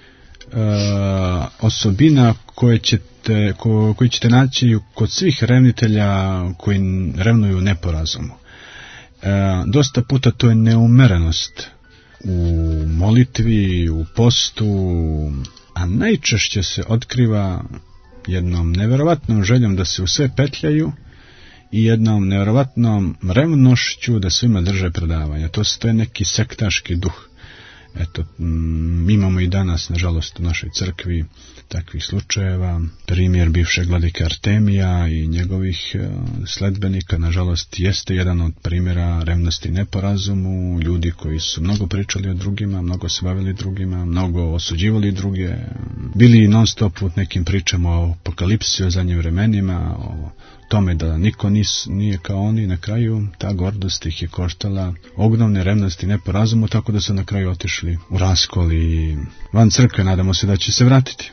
osobina koje ćete naći kod svih revnitelja koji revnuju ne po razumu. Dosta puta to je neumerenost u molitvi, u postu, a najčešće se otkriva jednom nevjerovatnom željom da se u sve petljaju i jednom nevjerovatnom revnošću da svima drže predavanja. To je neki sektaški duh. Eto, mi imamo i danas, nažalost, u našoj crkvi takvih slučajeva. Primjer bivšeg vladike Artemija i njegovih sledbenika, nažalost, jeste jedan od primjera revnosti ne po razumu, ljudi koji su mnogo pričali o drugima, mnogo se bavili drugima, mnogo osuđivali druge, bili non stop u nekim pričama o apokalipsi, o zadnjim vremenima, o tome da niko nije kao oni. Na kraju ta gordost ih je koštala ogromne revnosti ne po razumu, tako da su na kraju otišli u raskol i van crkve. Nadamo se da će se vratiti.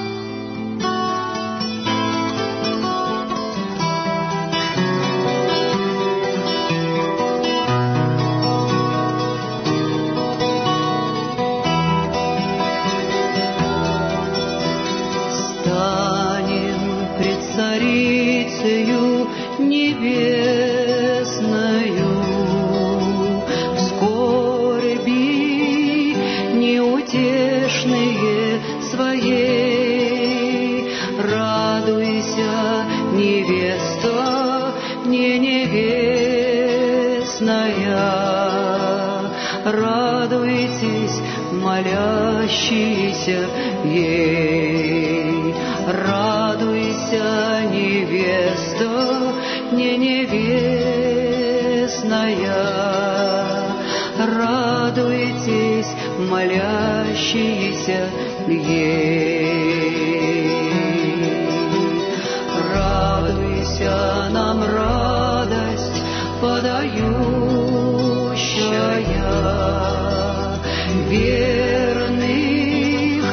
Радуйтесь, молящиеся ей. Радуйся, невеста, не невестная. Радуйтесь, молящиеся ей. Радуйся, нам радость подающая, верный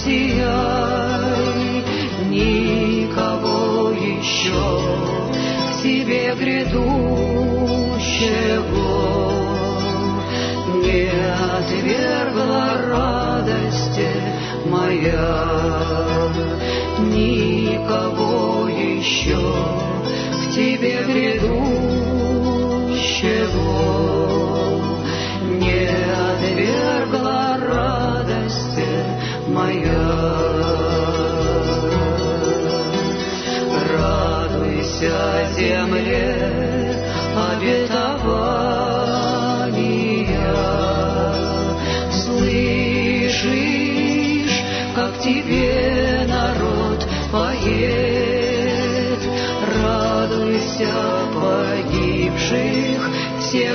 сияй, никого еще к тебе грядущего не отвергла радости моя, никого еще к тебе грядущего не отвергла радости моя. Радуйся, земле, обетования, слышишь, как тебе народ поет. Радуйся, погибших всех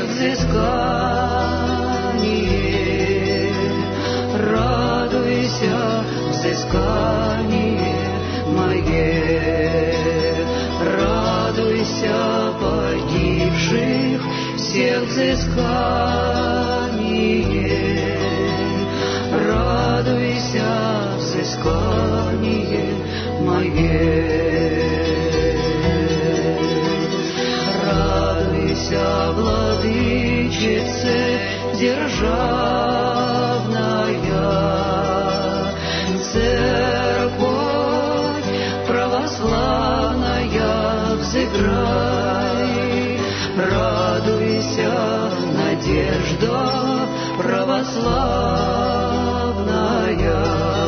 взыскание, радуйся, взыскание мое. Радуйся, погибших всех взыскание, радуйся, взыскание мое. Радуйся, владычице державная, церковь православная, взыграй. Радуйся, надежда православная,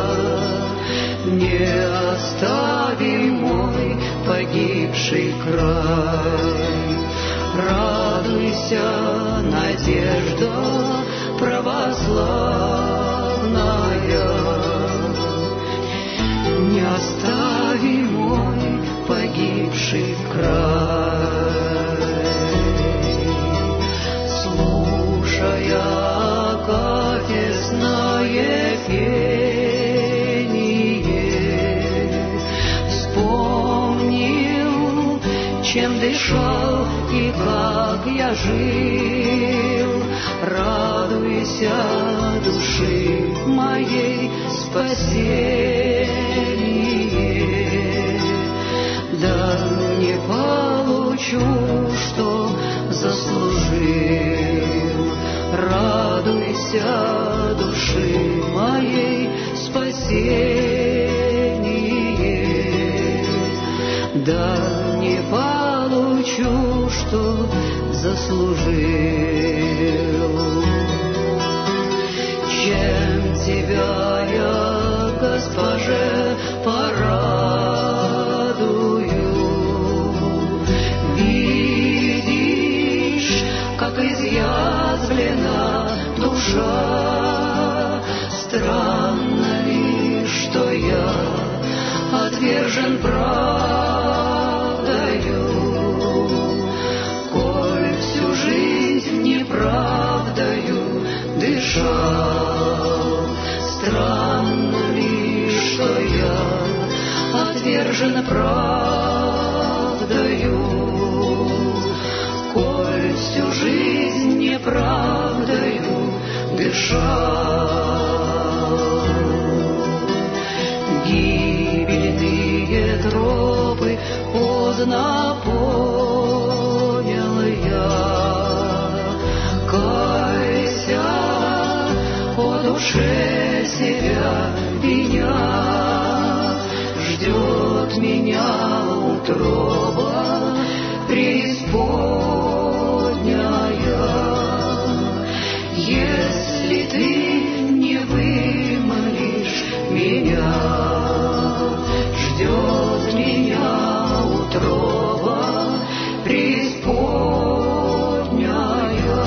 не остави мой погибший край. Радуйся, надежда православная, не остави мой погибший край. Слушая акафистное пение, вспомнил, чем дышал и как я жил. Радуйся, души моей, спасение, да не получу, что заслужил. Радуйся, души моей, спасение, да не получу, что заслужил. Чем тебя я, Госпоже, порадую? Видишь, как изъязвлена душа. Странно ли, что я отвержен правдою, коль всю жизнь неправдою дышал. Странно ли, что я отвержен правдою, коль всю жизнь неправдою дышал. Гибельные тропы поздно понял я. Кайся, по душе себя виня, ждет меня утроба преисподняя. Если ты не вымолишь меня, ждет меня утроба преисподняя.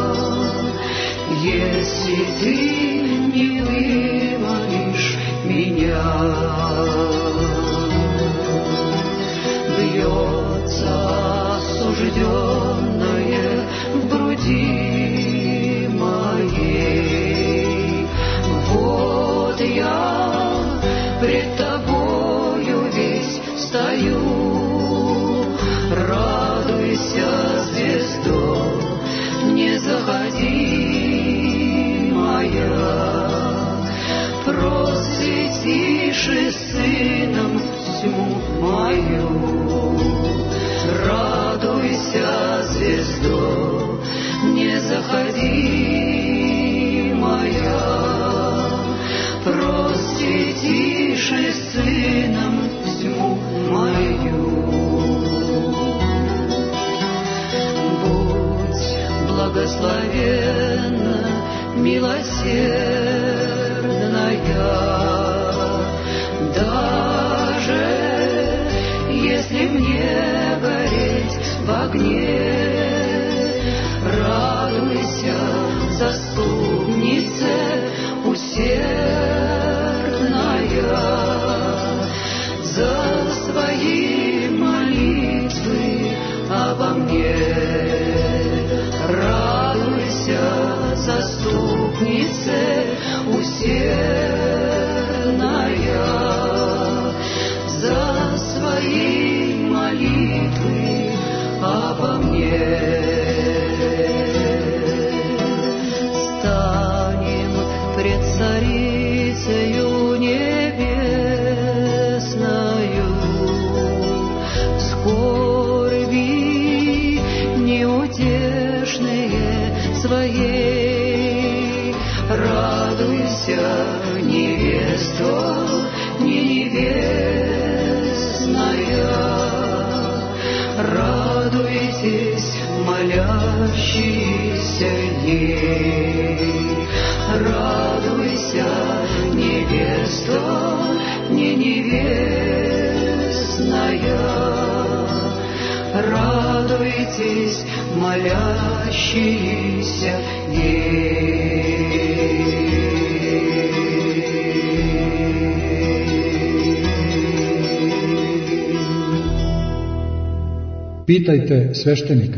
Если ты не вымолишь меня. Бьется осужденное в груди моей. Вот я пред тобою весь стою. Радуйся, звездо, не заходи моя, просвети осветиши сыном тьму мою. Радуйся, звездо, не заходи моя, просветиши сыном тьму мою. Будь благословенна, милосердная, даже если мне гореть в огне. Радуйся, заступнице усердная, за свои молитвы обо мне. Радуйся, заступнице усердная, за свои молитвы обо мне. Станем пред Царицею небесною, скорби неутешные своей. Радуйся, невеста, не невестная, радуйтесь, молящиеся ей. Радуйся, невеста, не невестная, радуйтесь, молящиеся ей. Pitajte sveštenika.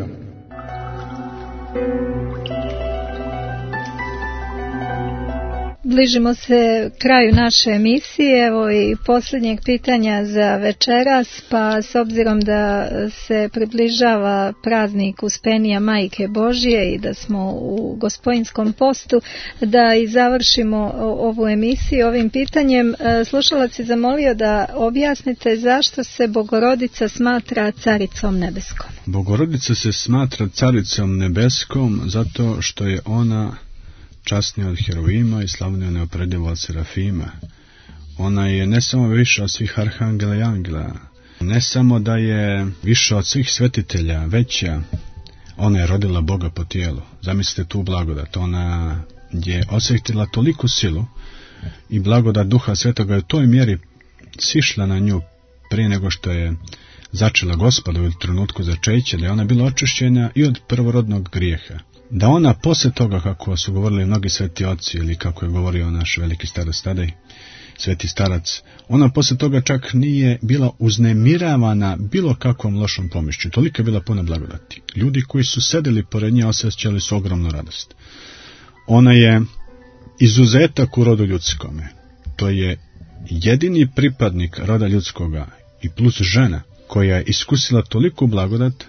Bližimo se kraju naše emisije, evo i posljednjeg pitanja za večeras, pa s obzirom da se približava praznik Uspenija Majke Božje i da smo u Gospojinskom postu, da i završimo ovu emisiju ovim pitanjem. Slušalac je zamolio da objasnite zašto se Bogorodica smatra Caricom nebeskom. Bogorodica se smatra Caricom nebeskom zato što je ona časnija od herovima i slavnija neoprediva od serafima. Ona je ne samo više od svih arhangela i angela, ne samo da je više od svih svetitelja, veća, ona je rodila Boga po tijelu. Zamislite tu blagodat, ona je osjetila toliku silu i blagodat Duha Svetoga je u toj mjeri sišla na nju prije nego što je začela Gospoda u trenutku začeća, da je ona bila očišćena i od prvorodnog grijeha. Da ona poslije toga, kako su govorili mnogi sveti oci, ili kako je govorio naš veliki starac Tadej, sveti starac, ona poslije toga čak nije bila uznemiravana bilo kakvom lošom pomišću. Toliko je bila puna blagodati. Ljudi koji su sedeli pored nje osjećali su ogromnu radost. Ona je izuzetak u rodu ljudskome. To je jedini pripadnik roda ljudskoga i plus žena koja je iskusila toliku blagodat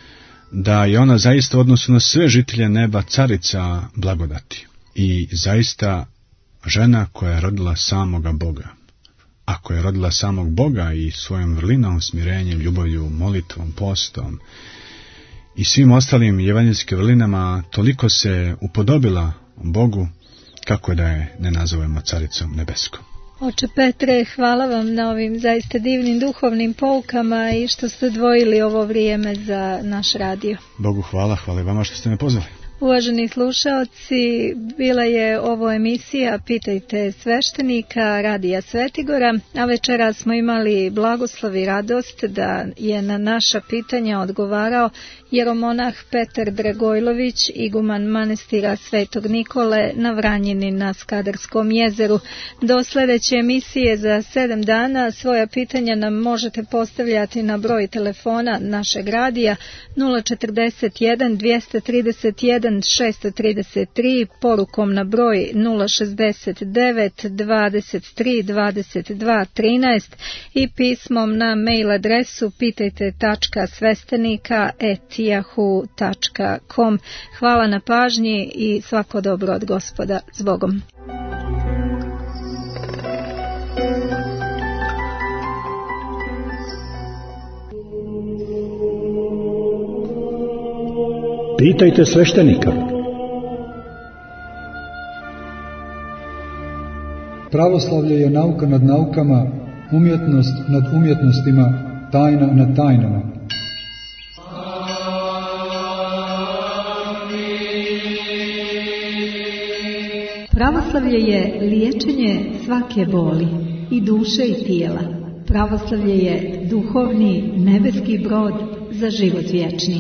da je ona zaista u odnosu na sve žitelje neba carica blagodati. I zaista žena koja je rodila samoga Boga. Ako je rodila samog Boga i svojom vrlinom, smirenjem, ljubavlju, molitvom, postom i svim ostalim evanđelskim vrlinama, toliko se upodobila Bogu, kako da je ne nazovemo caricom nebeskom. Oče Petre, hvala vam na ovim zaista divnim duhovnim poukama i što ste odvojili ovo vrijeme za naš radio. Bogu hvala, hvala i vama što ste me pozvali. Uvaženi slušaoci, bila je ovo emisija Pitajte sveštenika Radija Svetigora, a večera smo imali blagoslov i radost da je na naša pitanja odgovarao jeromonah Petar Dragojlović, iguman manastira Svetog Nikole na Vranjini na Skadarskom jezeru. Do sljedeće emisije za 7 dana svoja pitanja nam možete postavljati na broj telefona našeg radija 041 231 633, porukom na broj 069 23 22 13 i pismom na mail adresu pitajte.svestenika@yahoo.com. Hvala na pažnji i svako dobro od Gospoda. S Bogom. Pitajte sveštenika. Pravoslavlje je nauka nad naukama, umjetnost nad umjetnostima, tajna nad tajnama. Pravoslavlje je liječenje svake boli, i duše i tijela. Pravoslavlje je duhovni nebeski brod za život vječni.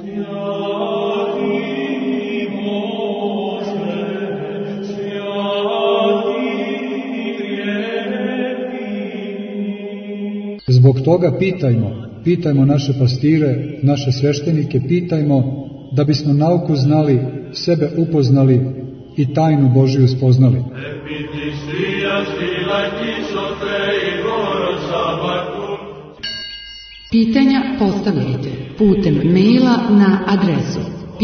Zbog toga pitajmo naše pastire, naše sveštenike, pitajmo da bismo nauku znali, sebe upoznali i tajnu Božiju spoznali. Pitanja postavljajte putem maila na adresu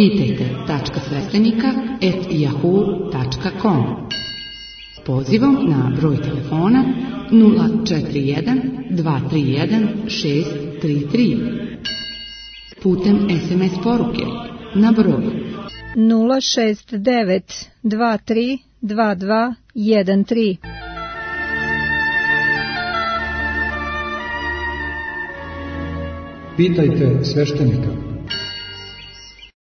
pitajte.sveštenika@yahoo.com. Pozivom na broj telefona 041 231 633. Putem SMS poruke na broj 069 23 22 13. Pitajte sveštenika.